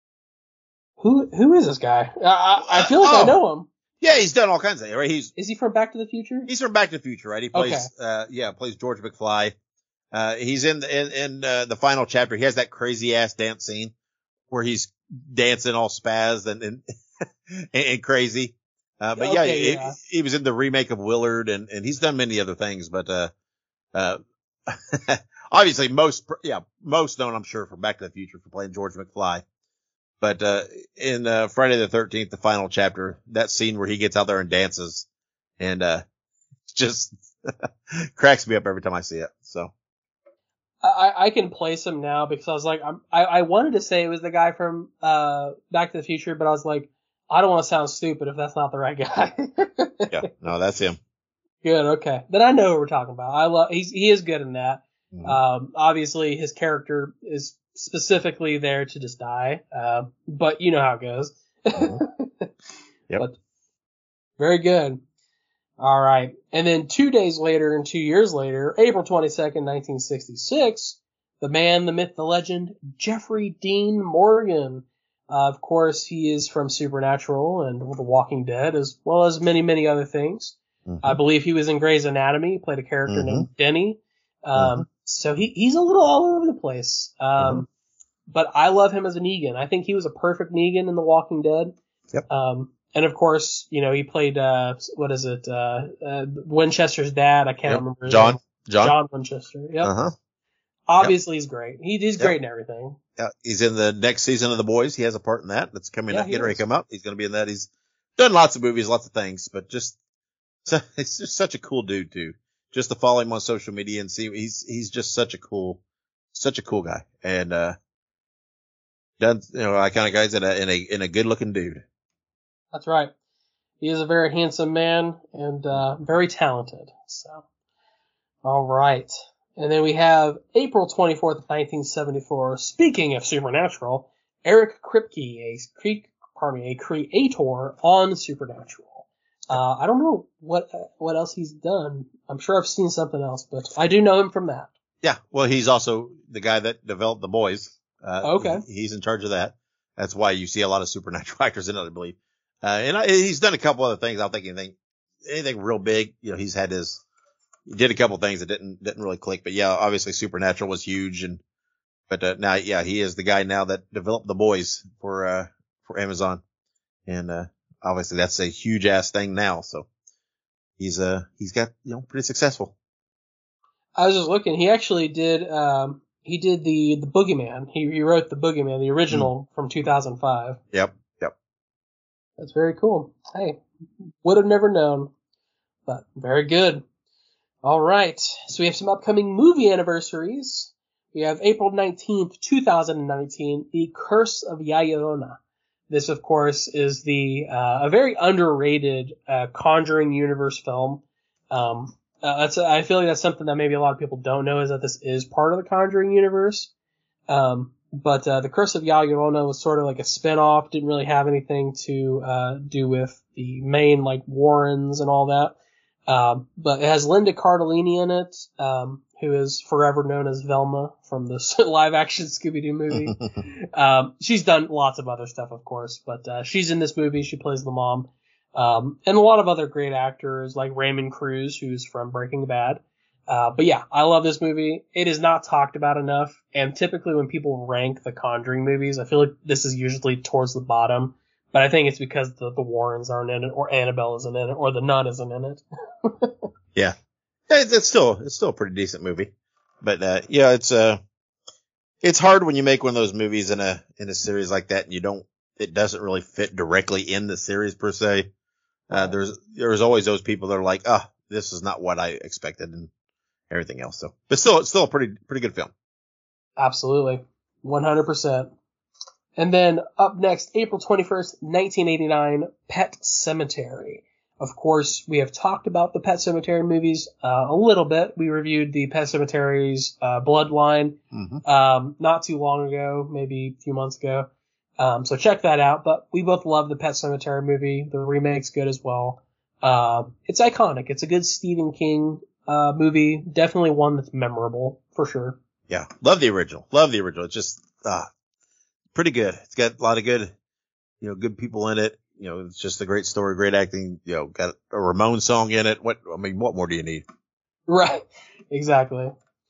who, who is this guy? I, I, I feel like Oh. I know him. Yeah, he's done all kinds of things, right? He's, Is he from Back to the Future? he's from Back to the Future, right? He plays, Okay. uh, yeah, plays George McFly. Uh, he's in, the, in, in, uh, the final chapter. He has that crazy ass dance scene where he's dancing all spazzed and, and, and, and crazy. Uh, but yeah, Okay, he, yeah. he was in the remake of Willard and, and he's done many other things, but, uh, uh, obviously most, yeah, most known, I'm sure, for Back to the Future for playing George McFly. But, uh, in, uh, Friday the thirteenth, the final chapter, that scene where he gets out there and dances and, uh, just cracks me up every time I see it. So. I, I can place him now because I was like, I'm, I, I wanted to say it was the guy from, uh, Back to the Future, but I was like, I don't want to sound stupid if that's not the right guy. Yeah, no, that's him. Good. Okay. Then I know what we're talking about. I love, he's, he is good in that. Mm-hmm. Um, obviously his character is specifically there to just die. Uh, but you know how it goes. Mm-hmm. Yep. But very good. All right. And then two days later and two years later, April twenty-second, nineteen sixty-six, the man, the myth, the legend, Jeffrey Dean Morgan. Uh, of course, he is from Supernatural and The Walking Dead, as well as many, many other things. Mm-hmm. I believe he was in Grey's Anatomy, played a character mm-hmm. named Denny. Um, mm-hmm. So he, he's a little all over the place. Um, mm-hmm. But I love him as a Negan. I think he was a perfect Negan in The Walking Dead. Yep. Um, and of course, you know, he played, uh, what is it, uh, uh Winchester's dad. I can't yep. remember. His John. name. John. John Winchester. Yep. Uh-huh. Obviously, yep. he's great. He, he's yep. great in everything. Yeah, he's in the next season of The Boys. He has a part in that. That's coming yeah, up, getting ready to come out. He's going to be in that. He's done lots of movies, lots of things, but just, it's just such a cool dude too. Just to follow him on social media and see, he's, he's just such a cool, such a cool guy. And, uh, done, you know, I kind of guys in a, in a, in a good looking dude. That's right. He is a very handsome man and, uh, very talented. So, all right. And then we have April twenty-fourth, nineteen seventy-four. Speaking of Supernatural, Eric Kripke, a, pardon me, a creator on Supernatural. Uh, I don't know what, what else he's done. I'm sure I've seen something else, but I do know him from that. Yeah. Well, he's also the guy that developed The Boys. Uh, okay. He, he's in charge of that. That's why you see a lot of Supernatural actors in it, I believe. Uh, and I, he's done a couple other things. I don't think anything, anything real big. You know, he's had his, he did a couple things that didn't, didn't really click, but yeah, obviously Supernatural was huge. And, but, uh, now, yeah, he is the guy now that developed The Boys for, uh, for Amazon. And, uh, obviously that's a huge ass thing now. So he's, uh, he's got, you know, pretty successful. I was just looking. He actually did, um, he did the, the Boogeyman. He, he wrote the Boogeyman, the original mm. from two thousand five. Yep. Yep. That's very cool. Hey, would have never known, but very good. All right. So we have some upcoming movie anniversaries. We have April nineteenth, twenty nineteen, The Curse of La Llorona. This, of course, is the, uh, a very underrated, uh, Conjuring universe film. Um, uh, that's, I feel like that's something that maybe a lot of people don't know, is that this is part of the Conjuring universe. Um, but, uh, The Curse of La Llorona was sort of like a spin-off, didn't really have anything to, uh, do with the main, like, Warrens and all that. Um, but it has Linda Cardellini in it, um, who is forever known as Velma from the live action Scooby-Doo movie. um, she's done lots of other stuff, of course, but, uh, she's in this movie. She plays the mom. Um, and a lot of other great actors like Raymond Cruz, who's from Breaking Bad. Uh, but yeah, I love this movie. It is not talked about enough. And typically when people rank the Conjuring movies, I feel like this is usually towards the bottom. But I think it's because the, the Warrens aren't in it, or Annabelle isn't in it, or the Nun isn't in it. Yeah. It's still, it's still a pretty decent movie. But, uh, yeah, it's, uh, it's hard when you make one of those movies in a, in a series like that and you don't, it doesn't really fit directly in the series per se. Uh, there's, there's always those people that are like, ah, oh, this is not what I expected and everything else. So, but still, it's still a pretty, pretty good film. Absolutely. one hundred percent. And then up next, April twenty-first, nineteen eighty-nine, Pet Sematary. Of course, we have talked about the Pet Sematary movies uh, a little bit. We reviewed the Pet Sematary's uh, Bloodline mm-hmm. um, not too long ago, maybe a few months ago. Um, so check that out. But we both love the Pet Sematary movie. The remake's good as well. Uh, it's iconic. It's a good Stephen King uh, movie. Definitely one that's memorable, for sure. Yeah, love the original. Love the original. It's just uh, pretty good. It's got a lot of good, you know, good people in it. You know, it's just a great story, great acting. You know, got a Ramones song in it. What I mean, what more do you need? Right, exactly.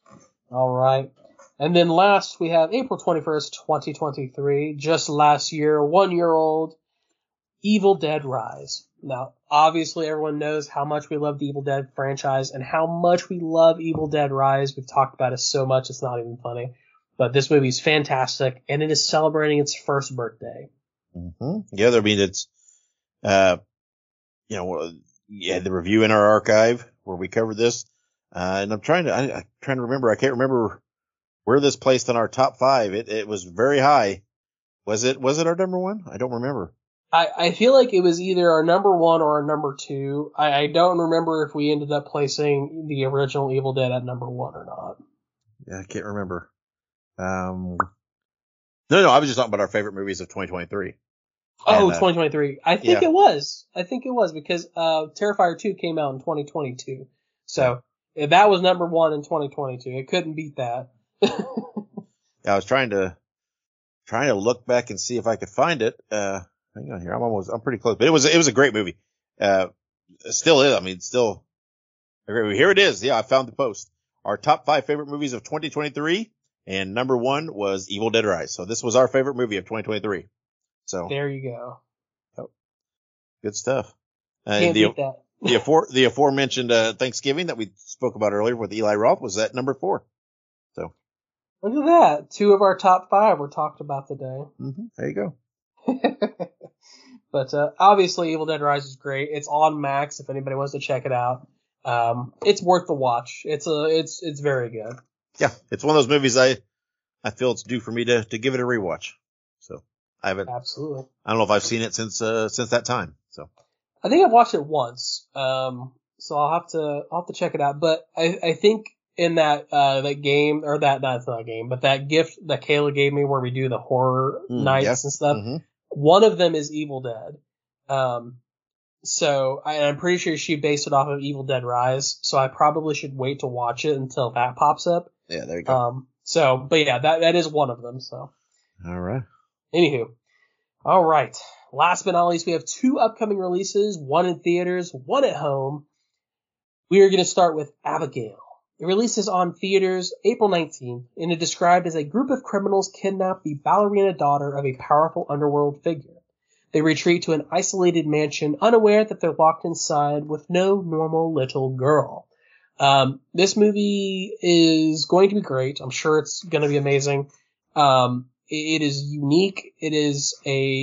All right. And then last, we have April twenty-first, twenty twenty-three, just last year, one year old, Evil Dead Rise. Now, obviously everyone knows how much we love the Evil Dead franchise and how much we love Evil Dead Rise. We've talked about it so much it's not even funny. But this movie is fantastic, and it is celebrating its first birthday. Mm-hmm. Yeah, I mean, it's, uh, you know, you had the review in our archive where we covered this. Uh, and I'm trying to, I, I'm trying to remember, I can't remember where this placed in our top five. It, it was very high. Was it, was it our number one? I don't remember. I, I feel like it was either our number one or our number two. I, I don't remember if we ended up placing the original Evil Dead at number one or not. Yeah, I can't remember. Um, no, no, I was just talking about our favorite movies of twenty twenty-three. Oh, and, uh, twenty twenty-three. I think yeah. it was. I think it was because uh, Terrifier two came out in twenty twenty-two. So if that was number one in twenty twenty-two. It couldn't beat that. Yeah, I was trying to trying to look back and see if I could find it. Uh, hang on here. I'm almost, I'm pretty close, but it was, it was a great movie. Uh, it still is. I mean, it's still a great movie. Here it is. Yeah, I found the post. Our top five favorite movies of twenty twenty-three, and number one was Evil Dead Rise. So this was our favorite movie of twenty twenty-three. So there you go. Oh, good stuff. Uh, Can't the, beat that. the, afore, the aforementioned uh, Thanksgiving that we spoke about earlier with Eli Roth was at number four. So look at that. Two of our top five were talked about today. mm-hmm, there you go. But uh, obviously, Evil Dead Rise is great. It's on Max if anybody wants to check it out. Um, it's worth the watch. It's a, it's, it's very good. Yeah, it's one of those movies I, I feel it's due for me to, to give it a rewatch. So I haven't. Absolutely. I don't know if I've seen it since uh, since that time. So I think I've watched it once. Um, so I'll have to I'll have to check it out. But I, I think in that uh that game or that that's not a game, but that gift that Kayla gave me where we do the horror mm, nights yeah. and stuff. Mm-hmm. One of them is Evil Dead. Um, so I, I'm pretty sure she based it off of Evil Dead Rise. So I probably should wait to watch it until that pops up. Yeah, there you go. Um, so but yeah, that that is one of them. So all right. Anywho, all right. Last but not least, we have two upcoming releases, one in theaters, one at home. We are going to start with Abigail. It releases on theaters April nineteenth and is described as a group of criminals kidnap the ballerina daughter of a powerful underworld figure. They retreat to an isolated mansion, unaware that they're locked inside with no normal little girl. Um, this movie is going to be great. I'm sure it's going to be amazing. Um, it, it is unique. It is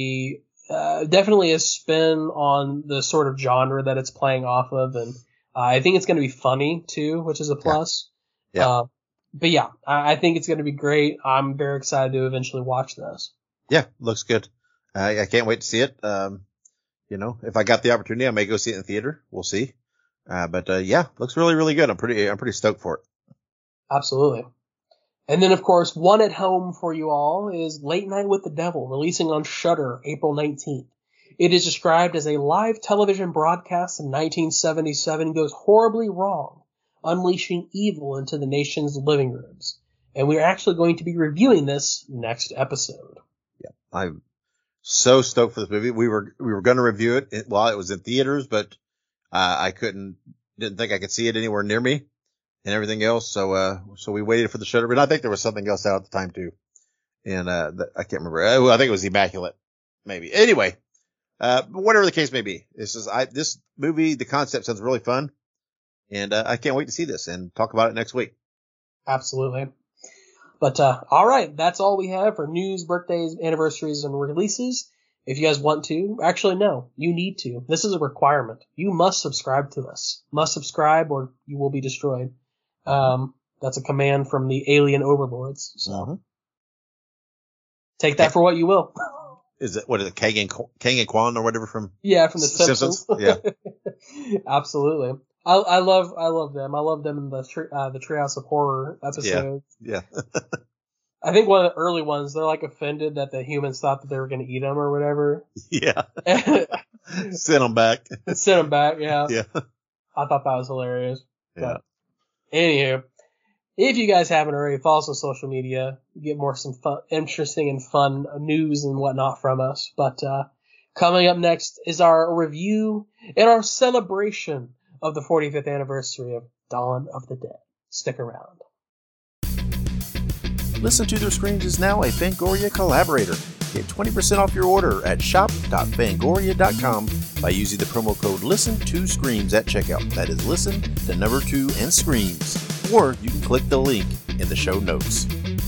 a uh, definitely a spin on the sort of genre that it's playing off of, and uh, I think it's going to be funny too, which is a plus. Yeah. yeah. Uh, but yeah, I, I think it's going to be great. I'm very excited to eventually watch this. Yeah, looks good. I, I can't wait to see it. Um, you know, if I got the opportunity, I may go see it in theater. We'll see. Uh, but, uh, yeah, looks really, really good. I'm pretty, I'm pretty stoked for it. Absolutely. And then, of course, one at home for you all is Late Night with the Devil, releasing on Shudder April nineteenth. It is described as a live television broadcast in nineteen seventy-seven goes horribly wrong, unleashing evil into the nation's living rooms. And we're actually going to be reviewing this next episode. Yeah, I'm so stoked for this movie. We were, we were going to review it while it was in theaters, but, uh, I couldn't, didn't think I could see it anywhere near me and everything else. So, uh, so we waited for the Shudder, but I think there was something else out at the time too. And, uh, that, I can't remember. I think it was Immaculate, maybe. Anyway, uh, whatever the case may be, this is, I, this movie, the concept sounds really fun. And, uh, I can't wait to see this and talk about it next week. Absolutely. But, uh, all right, that's all we have for news, birthdays, anniversaries, and releases. If you guys want to, actually, no, you need to. This is a requirement. You must subscribe to us. Must subscribe or you will be destroyed. Um, that's a command from the alien overlords. So Mm-hmm. take that for what you will. Is it, what is it, Kang and, Kang and Kwan or whatever from? Yeah, from the Simpsons? Simpsons. Yeah. Absolutely. I, I love, I love them. I love them in the, tri- uh, the Treehouse of Horror episode. Yeah. I think one of the early ones, they're like offended that the humans thought that they were going to eat them or whatever. Yeah. Send them back. Send them back, yeah. Yeah. I thought that was hilarious. Yeah. But anywho, if you guys haven't already, follow us on social media. Get more some fun, interesting and fun news and whatnot from us. But uh, coming up next is our review and our celebration of the forty-fifth anniversary of Dawn of the Dead. Stick around. Listen to Their Screams is now a Fangoria collaborator. Get twenty percent off your order at shop dot fangoria dot com by using the promo code listen to screams at checkout. That is listen, the number two, and screams. Or you can click the link in the show notes.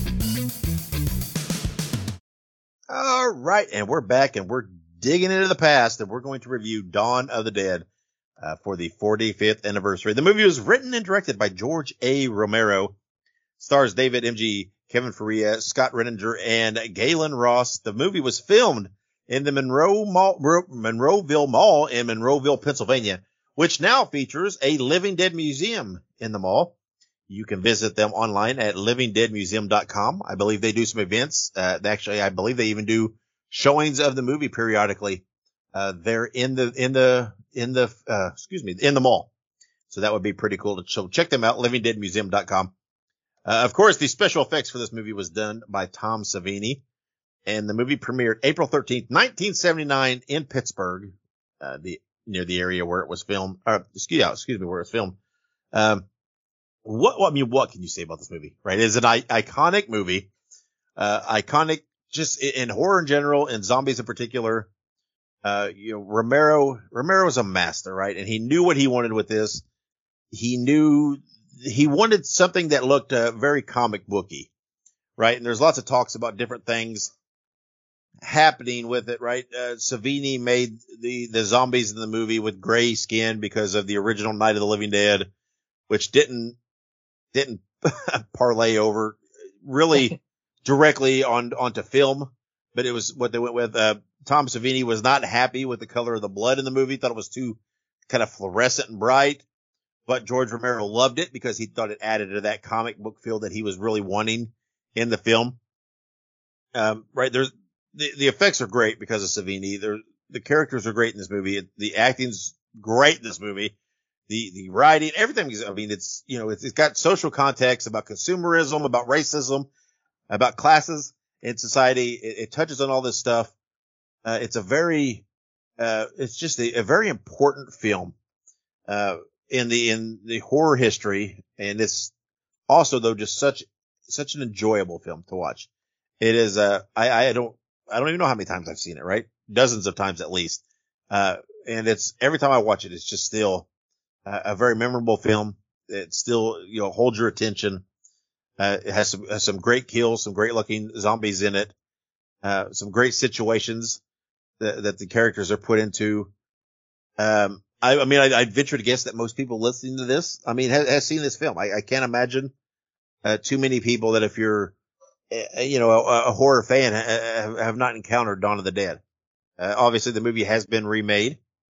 All right, and we're back, and we're digging into the past, and we're going to review Dawn of the Dead uh, for the forty-fifth anniversary. The movie was written and directed by George A. Romero, stars David M G, Kevin Faria, Scott Renninger, and Galen Ross. The movie was filmed in the Monroe Mall, Monroeville Mall in Monroeville, Pennsylvania, which now features a Living Dead museum in the mall. You can visit them online at living dead museum dot com. I believe they do some events. Uh, actually, I believe they even do showings of the movie periodically. Uh, they're in the, in the, in the, uh, excuse me, in the mall. So that would be pretty cool. So check them out, living dead museum dot com. Uh, of course, the special effects for this movie was done by Tom Savini, and the movie premiered April thirteenth, nineteen seventy-nine in Pittsburgh, uh, the, near the area where it was filmed, uh, excuse, yeah, excuse me, where it was filmed. Um, What, what, I mean, what can you say about this movie, right? It's an I- iconic movie, uh, iconic just in, in horror in general and zombies in particular. Uh, you know, Romero, Romero was a master, right? And he knew what he wanted with this. He knew he wanted something that looked, uh, very comic booky, right? And there's lots of talks about different things happening with it, right? Uh, Savini made the, the zombies in the movie with gray skin because of the original Night of the Living Dead, which didn't, didn't parlay over really directly on onto film, but it was what they went with. Uh, Tom Savini was not happy with the color of the blood in the movie, thought it was too kind of fluorescent and bright, but George Romero loved it because he thought it added to that comic book feel that he was really wanting in the film. Um, right. There's the, the effects are great because of Savini. There, the characters are great in this movie. The acting's great in this movie. The, the writing, everything is, I mean, it's, you know, it's, it's got social context about consumerism, about racism, about classes in society. It, it touches on all this stuff. Uh, it's a very, uh, it's just a, a very important film, uh, in the, in the horror history. And it's also though just such, such an enjoyable film to watch. It is, uh, I, I don't, I don't even know how many times I've seen it, right? Dozens of times at least. Uh, and it's every time I watch it, it's just still, Uh, a very memorable film. It still, you know, holds your attention. Uh, it has some, has some great kills, some great looking zombies in it. Uh, some great situations that, that the characters are put into. Um, I, I mean, I, I'd venture to guess that most people listening to this, I mean, has, has seen this film. I, I can't imagine, uh, too many people that if you're, uh, you know, a, a horror fan have, have not encountered Dawn of the Dead. Uh, obviously the movie has been remade.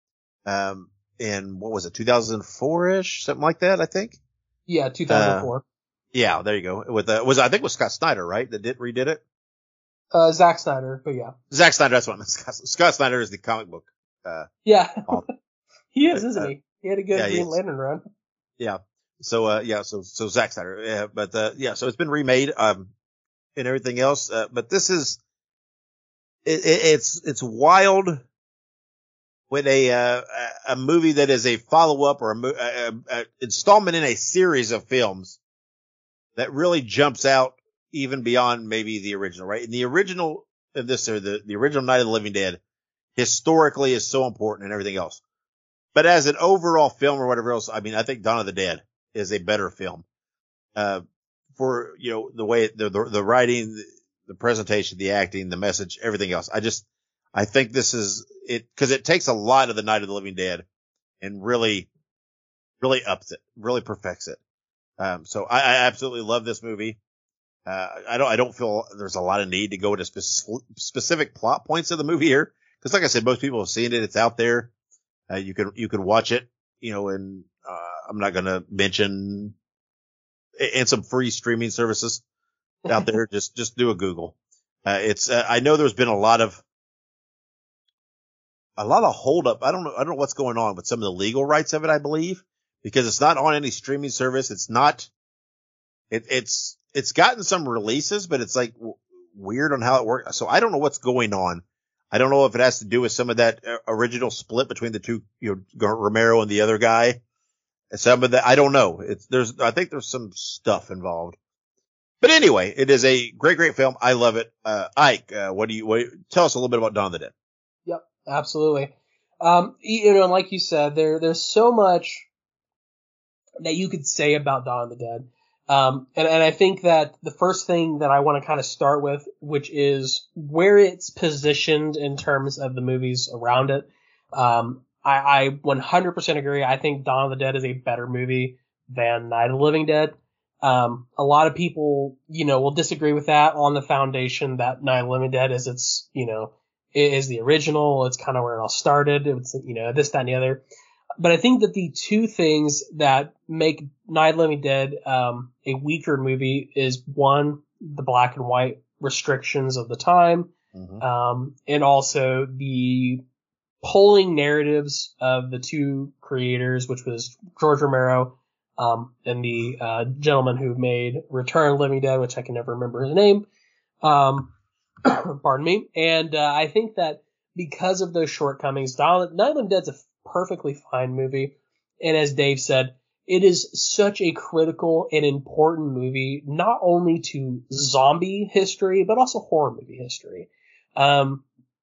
Um, in what was it, two thousand four-ish, something like that, I think. Yeah, two thousand four. Uh, yeah, there you go. With uh, was I think it was Scott Snyder, right? That did redid it. Uh, Zack Snyder, but yeah. Zack Snyder, that's what I meant. Scott, Scott Snyder is the comic book. Uh, yeah, he is, isn't uh, he? He had a good yeah, Green Lantern run. Yeah. So, uh, yeah, so so Zack Snyder, yeah, but uh, yeah, so it's been remade, um, and everything else. Uh, but this is, it, it, it's it's wild. With a, uh, a movie that is a follow-up or a, a, a installment in a series of films that really jumps out even beyond maybe the original, right? And the original of this, or the, the original Night of the Living Dead historically is so important and everything else. But as an overall film or whatever else, I mean, I think Dawn of the Dead is a better film, uh, for, you know, the way the, the, the writing, the presentation, the acting, the message, everything else. I just, I think this is it, cause it takes a lot of the Night of the Living Dead and really, really ups it, really perfects it. Um, so I, I absolutely love this movie. Uh, I don't, I don't feel there's a lot of need to go into spe- specific plot points of the movie here. Cause like I said, most people have seen it. It's out there. Uh, you can, you can watch it, you know, and, uh, I'm not going to mention and some free streaming services out there. just, just do a Google. Uh, it's, uh, I know there's been a lot of, a lot of hold up. I don't know. I don't know what's going on with some of the legal rights of it, I believe, because it's not on any streaming service. It's not, it, it's, it's gotten some releases, but it's like w- weird on how it works. So I don't know what's going on. I don't know if it has to do with some of that uh, original split between the two, you know, Romero and the other guy. Some of that, I don't know. It's, there's, I think there's some stuff involved. But anyway, it is a great, great film. I love it. Uh, Ike, uh, what do you, what, tell us a little bit about Dawn of the Dead. Yep, absolutely. Um, you know, like you said, there, there's so much that you could say about Dawn of the Dead. Um, and, and I think that the first thing that I want to kind of start with, which is where it's positioned in terms of the movies around it. Um, I, I one hundred percent agree. I think Dawn of the Dead is a better movie than Night of the Living Dead. Um, a lot of people, you know, will disagree with that on the foundation that Night of the Living Dead is its, you know, is the original. It's kind of where it all started. It's, you know, this, that, and the other. But I think that the two things that make Night of the Living Dead um, a weaker movie is, one, the black and white restrictions of the time, mm-hmm. um, and also the pulling narratives of the two creators, which was George Romero um, and the uh, gentleman who made Return of the Living Dead, which I can never remember his name. Um, pardon me. And uh, I think that because of those shortcomings, Night of the Living Dead's a perfectly fine movie. And as Dave said, it is such a critical and important movie, not only to zombie history, but also horror movie history. Um,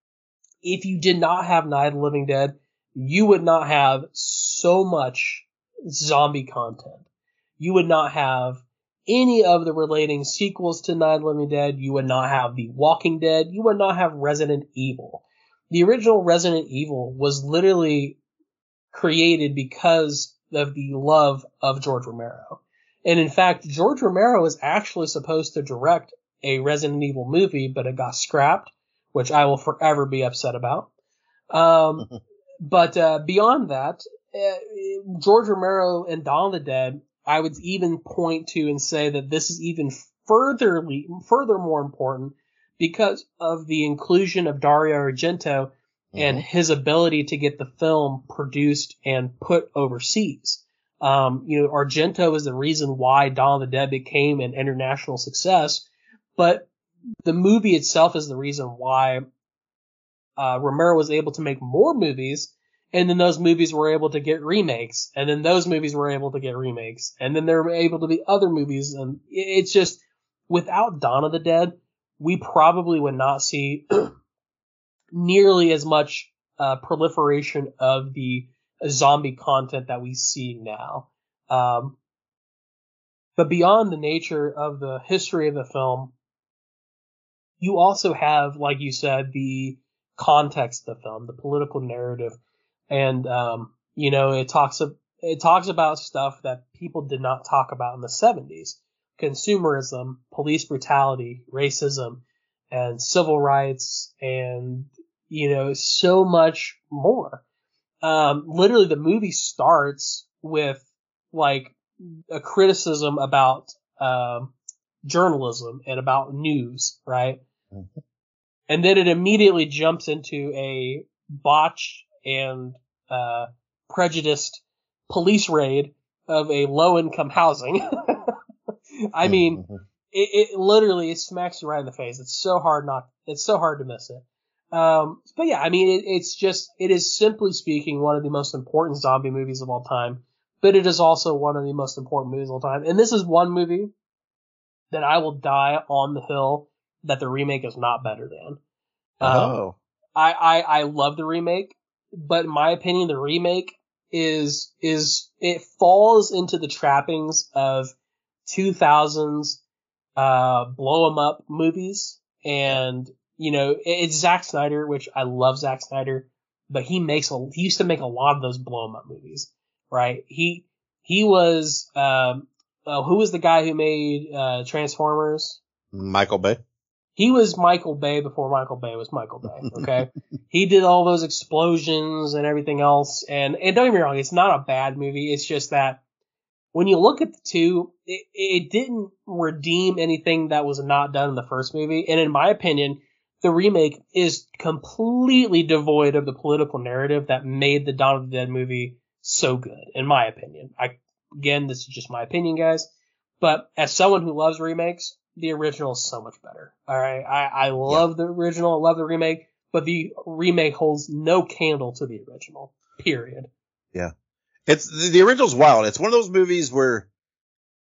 if you did not have Night of the Living Dead, you would not have so much zombie content. You would not have any of the relating sequels to Night of the Living Dead. You would not have The Walking Dead. You would not have Resident Evil. The original Resident Evil was literally created because of the love of George Romero. And in fact, George Romero was actually supposed to direct a Resident Evil movie, but it got scrapped, which I will forever be upset about. Um, but uh, beyond that, uh, George Romero and Dawn of the Dead, I would even point to and say that this is even furtherly, further more important because of the inclusion of Dario Argento and mm-hmm. his ability to get the film produced and put overseas. Um, you know, Argento is the reason why Dawn of the Dead became an international success, but the movie itself is the reason why uh, Romero was able to make more movies, and then those movies were able to get remakes, and then those movies were able to get remakes, and then there were able to be other movies, and it's just, without Dawn of the Dead, we probably would not see nearly as much uh, proliferation of the zombie content that we see now. Um, but beyond the nature of the history of the film, you also have, like you said, the context of the film, the political narrative. And, um, you know, it talks, it talks about stuff that people did not talk about in the seventies. Consumerism, police brutality, racism, and civil rights, and, you know, so much more. Um, literally the movie starts with like a criticism about, um, journalism and about news, right? Mm-hmm. And then it immediately jumps into a botched and, uh, prejudiced police raid of a low income housing. I mean, mm-hmm. it, it literally, it smacks you right in the face. It's so hard not, it's so hard to miss it. Um, but yeah, I mean, it, it's just, it is simply speaking one of the most important zombie movies of all time, but it is also one of the most important movies of all time. And this is one movie that I will die on the hill that the remake is not better than. Oh. Um, I, I, I love the remake, but in my opinion, the remake is, is, it falls into the trappings of two thousands, uh, blow 'em up movies. And, you know, it's Zack Snyder, which I love Zack Snyder, but he makes a, he used to make a lot of those blow 'em up movies, right? He, he was, um, uh, who was the guy who made, uh, Transformers? Michael Bay. He was Michael Bay before Michael Bay was Michael Bay, okay? He did all those explosions and everything else, and, and don't get me wrong, it's not a bad movie, it's just that when you look at the two, it, it didn't redeem anything that was not done in the first movie, and in my opinion, the remake is completely devoid of the political narrative that made the Dawn of the Dead movie so good, in my opinion. I, again, this is just my opinion, guys, but as someone who loves remakes, the original is so much better. All right. I, I love yeah. the original. I love the remake, but the remake holds no candle to the original, period. Yeah. It's the, the original's wild. It's one of those movies where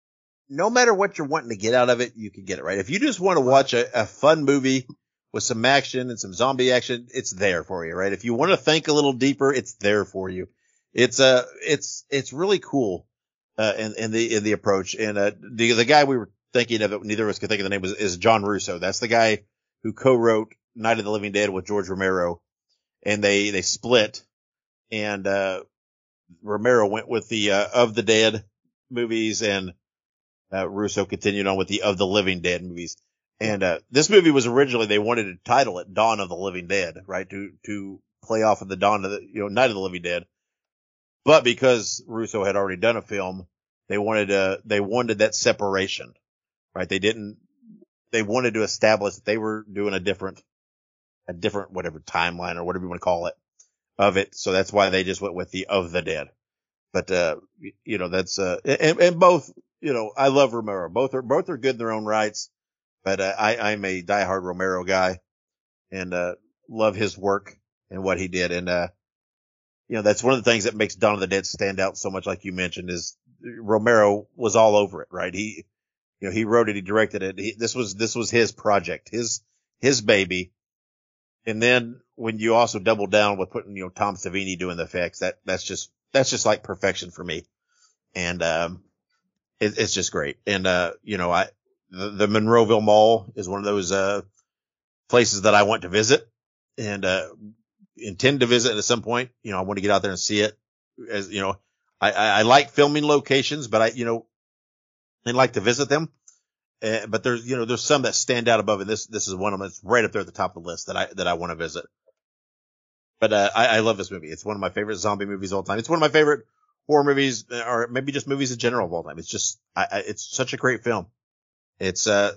no matter what you're wanting to get out of it, you can get it, right? If you just want to watch a, a fun movie with some action and some zombie action, it's there for you, right? If you want to think a little deeper, it's there for you. It's, uh, it's, it's really cool, uh, in, in the, in the approach. And, uh, the, the guy we were thinking of it, neither of us could think of the name, was, is John Russo. That's the guy who co-wrote Night of the Living Dead with George Romero. And they, they split, and, uh, Romero went with the, uh, Of the Dead movies, and, uh, Russo continued on with the Of the Living Dead movies. And, uh, this movie was originally, they wanted to title it Dawn of the Living Dead, right? To, to play off of the Dawn of the, you know, Night of the Living Dead. But because Russo had already done a film, they wanted, uh, they wanted that separation, right? They didn't, they wanted to establish that they were doing a different, a different, whatever timeline or whatever you want to call it of it. So that's why they just went with the Of the Dead. But, uh, you know, that's, uh, and, and both, you know, I love Romero. Both are, both are good in their own rights, but, uh, I, I'm a diehard Romero guy, and, uh, love his work and what he did. And, uh, you know, that's one of the things that makes Dawn of the Dead stand out so much, like you mentioned, is Romero was all over it, right? He, you know, he wrote it, he directed it. He, this was, this was his project, his, his baby. And then when you also double down with putting, you know, Tom Savini doing the effects, that, that's just, that's just like perfection for me. And, um, it, it's just great. And, uh, you know, I, the, the Monroeville Mall is one of those, uh, places that I want to visit, and, uh, intend to visit at some point. You know, I want to get out there and see it. As, you know, I, I, I like filming locations, but I, you know, I like to visit them. Uh, but there's, you know, there's some that stand out above, and this, this is one of them. It's right up there at the top of the list that I, that I want to visit. But, uh, I, I love this movie. It's one of my favorite zombie movies of all time. It's one of my favorite horror movies, or maybe just movies in general of all time. It's just, I, I it's such a great film. It's, uh,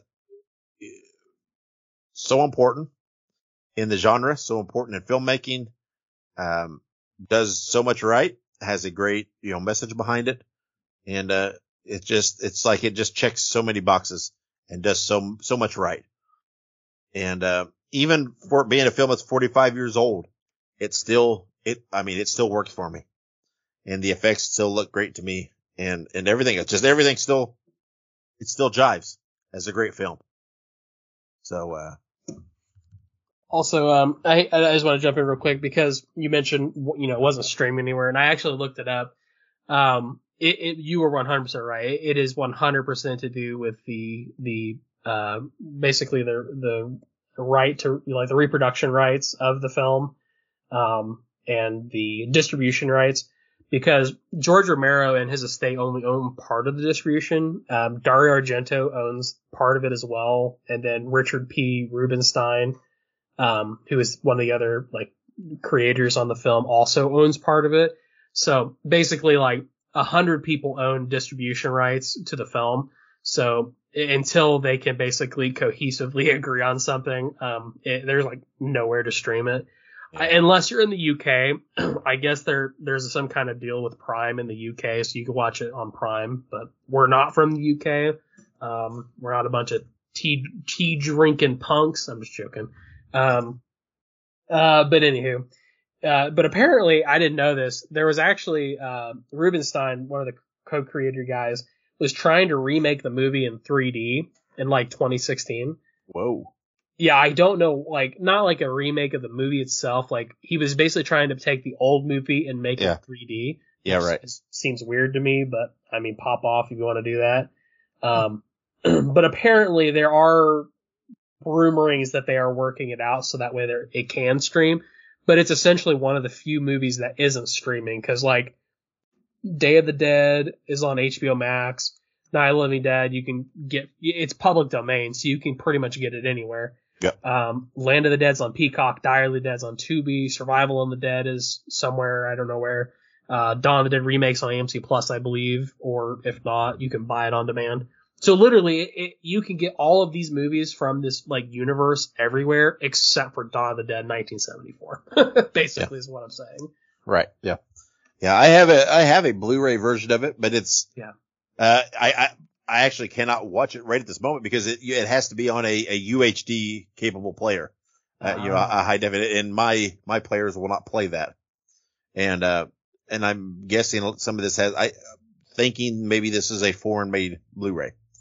so important in the genre, so important in filmmaking, um, does so much right, has a great, you know, message behind it. And, uh, it just, it's like it just checks so many boxes and does so, so much right. And, uh, even for being a film that's forty-five years old, it still, it, I mean, it still works for me, and the effects still look great to me, and, and everything. It's just everything still, it still jives as a great film. So, uh, Also, um, I, I just want to jump in real quick because you mentioned, you know, it wasn't streaming anywhere, and I actually looked it up. Um, it, it you were one hundred percent right. It is one hundred percent to do with the the uh, basically the the right to, like, the reproduction rights of the film, um, and the distribution rights, because George Romero and his estate only own part of the distribution. Um, Dario Argento owns part of it as well, and then Richard P. Rubinstein, um, who is one of the other, like, creators on the film, also owns part of it. So basically, like, a hundred people own distribution rights to the film. So until they can basically cohesively agree on something, um, it, there's like nowhere to stream it. Yeah. I, unless you're in the U K, I guess there, there's some kind of deal with Prime in the U K, so you can watch it on Prime, but we're not from the U K. Um, we're not a bunch of tea, tea drinking punks. I'm just joking. Um, uh, but anywho, uh, but apparently I didn't know this. There was actually, uh, Rubinstein, one of the co-creator guys, was trying to remake the movie in three D in like twenty sixteen. Whoa. Yeah, I don't know, like, not like a remake of the movie itself. Like, he was basically trying to take the old movie and make yeah. it three D. Yeah, right. It seems weird to me, but I mean, pop off if you want to do that. Um, but apparently there are rumorings that they are working it out so that way there it can stream, but it's essentially one of the few movies that isn't streaming, because, like, Day of the Dead is on H B O Max. Night of the Living Dead, you can get, it's public domain, so you can pretty much get it anywhere. Yep. Um, Land of the Dead's on Peacock, Diary of the Dead's on Tubi, Survival of the Dead is somewhere, I don't know where. Uh, Dawn of the Dead remakes on A M C Plus, I believe, or if not, you can buy it on demand. So literally, it, you can get all of these movies from this, like, universe everywhere except for Dawn of the Dead nineteen seventy-four. Basically, yeah. Is what I'm saying. Right. Yeah. Yeah. I have a I have a Blu-ray version of it, but it's yeah. Uh, I I I actually cannot watch it right at this moment because it it has to be on a, a U H D capable player. Uh, uh-huh. You know, a high definition, and my my players will not play that. And uh, and I'm guessing some of this has I thinking maybe this is a foreign made Blu-ray.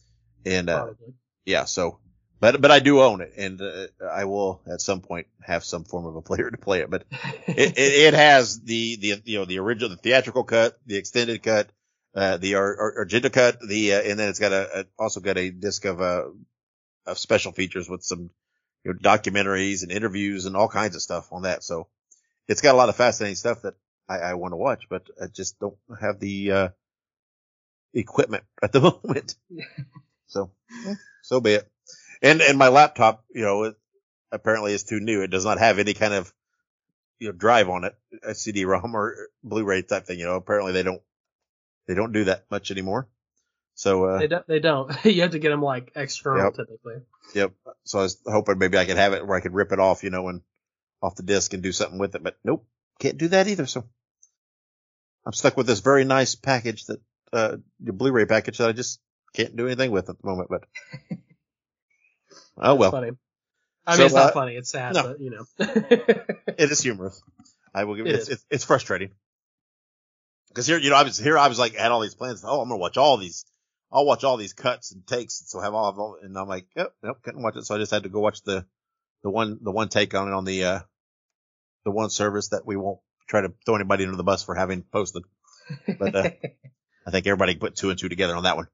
And, uh, Probably. yeah, so, but, but I do own it, and, uh, I will at some point have some form of a player to play it, but it, it, it has the, the, you know, the original, the theatrical cut, the extended cut, uh, the Ar- Ar- Argento cut, the, uh, and then it's got a, a, also got a disc of, uh, of special features with some, you know, documentaries and interviews and all kinds of stuff on that. So it's got a lot of fascinating stuff that I, I want to watch, but I just don't have the, uh, equipment at the moment. So, eh, so be it. And, and my laptop, you know, it apparently is too new. It does not have any kind of, you know, drive on it, a C D ROM or Blu-ray type thing. You know, apparently they don't, they don't do that much anymore. So, uh, They don't. They don't. You have to get them like external Yep. typically. yep. So I was hoping maybe I could have it where I could rip it off, you know, and off the disc and do something with it, but nope, can't do that either. So I'm stuck with this very nice package that, uh, the Blu-ray package that I just can't do anything with at the moment, but oh well. Funny. I mean, So, it's not uh, funny. It's sad, no. but you know. It is humorous. I will give It it, it's, is. it's, it's frustrating. Cause here, you know, I was here, I was like, had all these plans. Oh, I'm going to watch all these, I'll watch all these cuts and takes. So I have all of them. And I'm like, yep, nope, couldn't watch it. So I just had to go watch the, the one, the one take on it on the, uh, the one service that we won't try to throw anybody under the bus for having posted. But, uh, I think everybody can put two and two together on that one.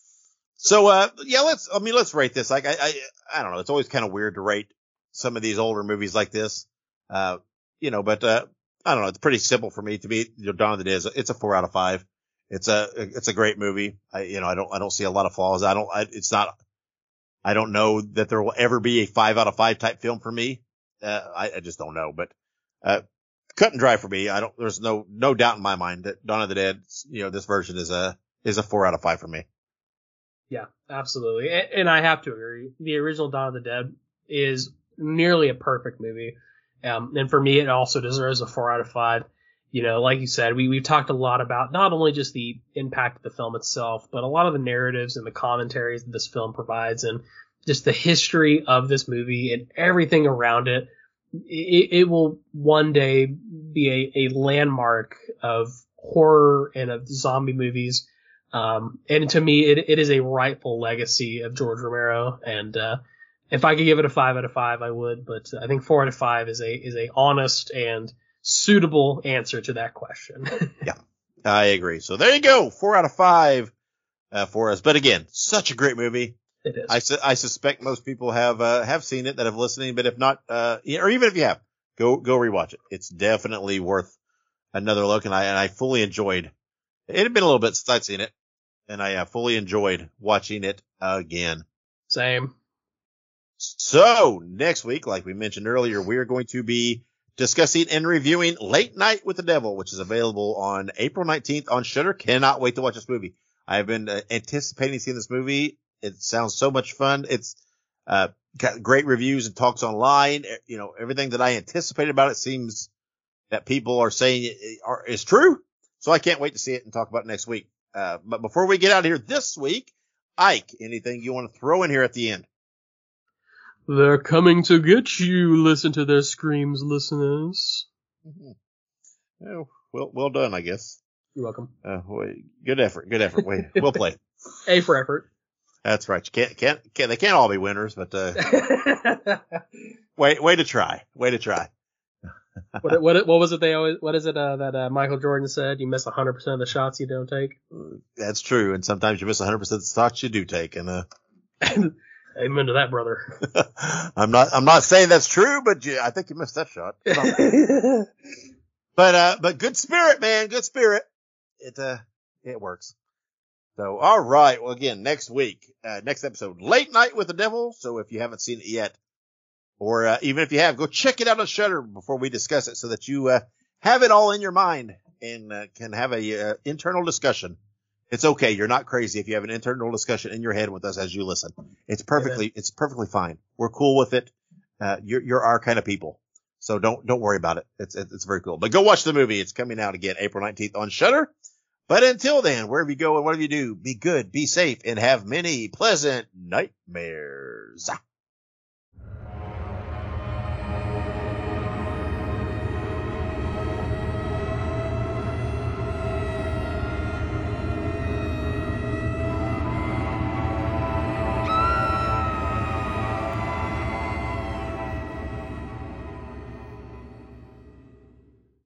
So, uh, yeah, let's, I mean, let's rate this. Like, I, I, I don't know. It's always kind of weird to rate some of these older movies like this. Uh, you know, but, uh, I don't know. It's pretty simple for me to be, you know, Dawn of the Dead. It's a four out of five. It's a, it's a great movie. I, you know, I don't, I don't see a lot of flaws. I don't, I, it's not, I don't know that there will ever be a five out of five type film for me. Uh, I, I just don't know, but, uh, cut and dry for me. I don't, there's no, no doubt in my mind that Dawn of the Dead, you know, this version is a, is a four out of five for me. Yeah, absolutely. And, and I have to agree. The original Dawn of the Dead is nearly a perfect movie. Um, and for me, it also deserves a four out of five. You know, like you said, we, we've talked a lot about not only just the impact of the film itself, but a lot of the narratives and the commentaries that this film provides and just the history of this movie and everything around it. It, it will one day be a, a landmark of horror and of zombie movies. Um, and to me, it, it is a rightful legacy of George Romero. And, uh, if I could give it a five out of five, I would, but I think four out of five is a, is a honest and suitable answer to that question. Yeah, I agree. So there you go. Four out of five, uh, for us. But again, such a great movie. It is. I, su- I suspect most people have, uh, have seen it that have listening, but if not, uh, or even if you have, go, go rewatch it. It's definitely worth another look. And I, and I fully enjoyed, it had been a little bit since I'd seen it, and I uh, fully enjoyed watching it again. Same. So next week, like we mentioned earlier, we are going to be discussing and reviewing Late Night with the Devil, which is available on April nineteenth on Shudder. Cannot wait to watch this movie. I've been uh, anticipating seeing this movie. It sounds so much fun. It's uh, got great reviews and talks online. You know, everything that I anticipated about it seems that people are saying it are, is true. So I can't wait to see it and talk about it next week. Uh, but before we get out of here this week, Ike, anything you want to throw in here at the end? They're coming to get you. Listen to their screams, listeners. Mm-hmm. Oh, well, well done, I guess. You're welcome. Uh, wait, good effort, good effort. Wait, well played. A for effort. That's right. You can't, can't, can't, they can't all be winners, but, uh, way, way to try. Way to try. what, what, what was it they always, what is it, uh, that, uh, Michael Jordan said? You miss one hundred percent of the shots you don't take. That's true. And sometimes you miss one hundred percent of the shots you do take. And, uh, amen to that, brother. I'm not, I'm not saying that's true, but you, I think you missed that shot. But, uh, but good spirit, man. Good spirit. It, uh, it works. So, all right. Well, again, next week, uh, next episode, Late Night with the Devil. So if you haven't seen it yet, or, uh, even if you have, go check it out on Shudder before we discuss it so that you, uh, have it all in your mind and, uh, can have a, uh, internal discussion. It's okay. You're not crazy if you have an internal discussion in your head with us as you listen. It's perfectly, it's perfectly fine. We're cool with it. Uh, you're, you're our kind of people. So don't, don't worry about it. It's, it's very cool. But go watch the movie. It's coming out again April nineteenth on Shudder. But until then, wherever you go and whatever you do, be good, be safe, and have many pleasant nightmares.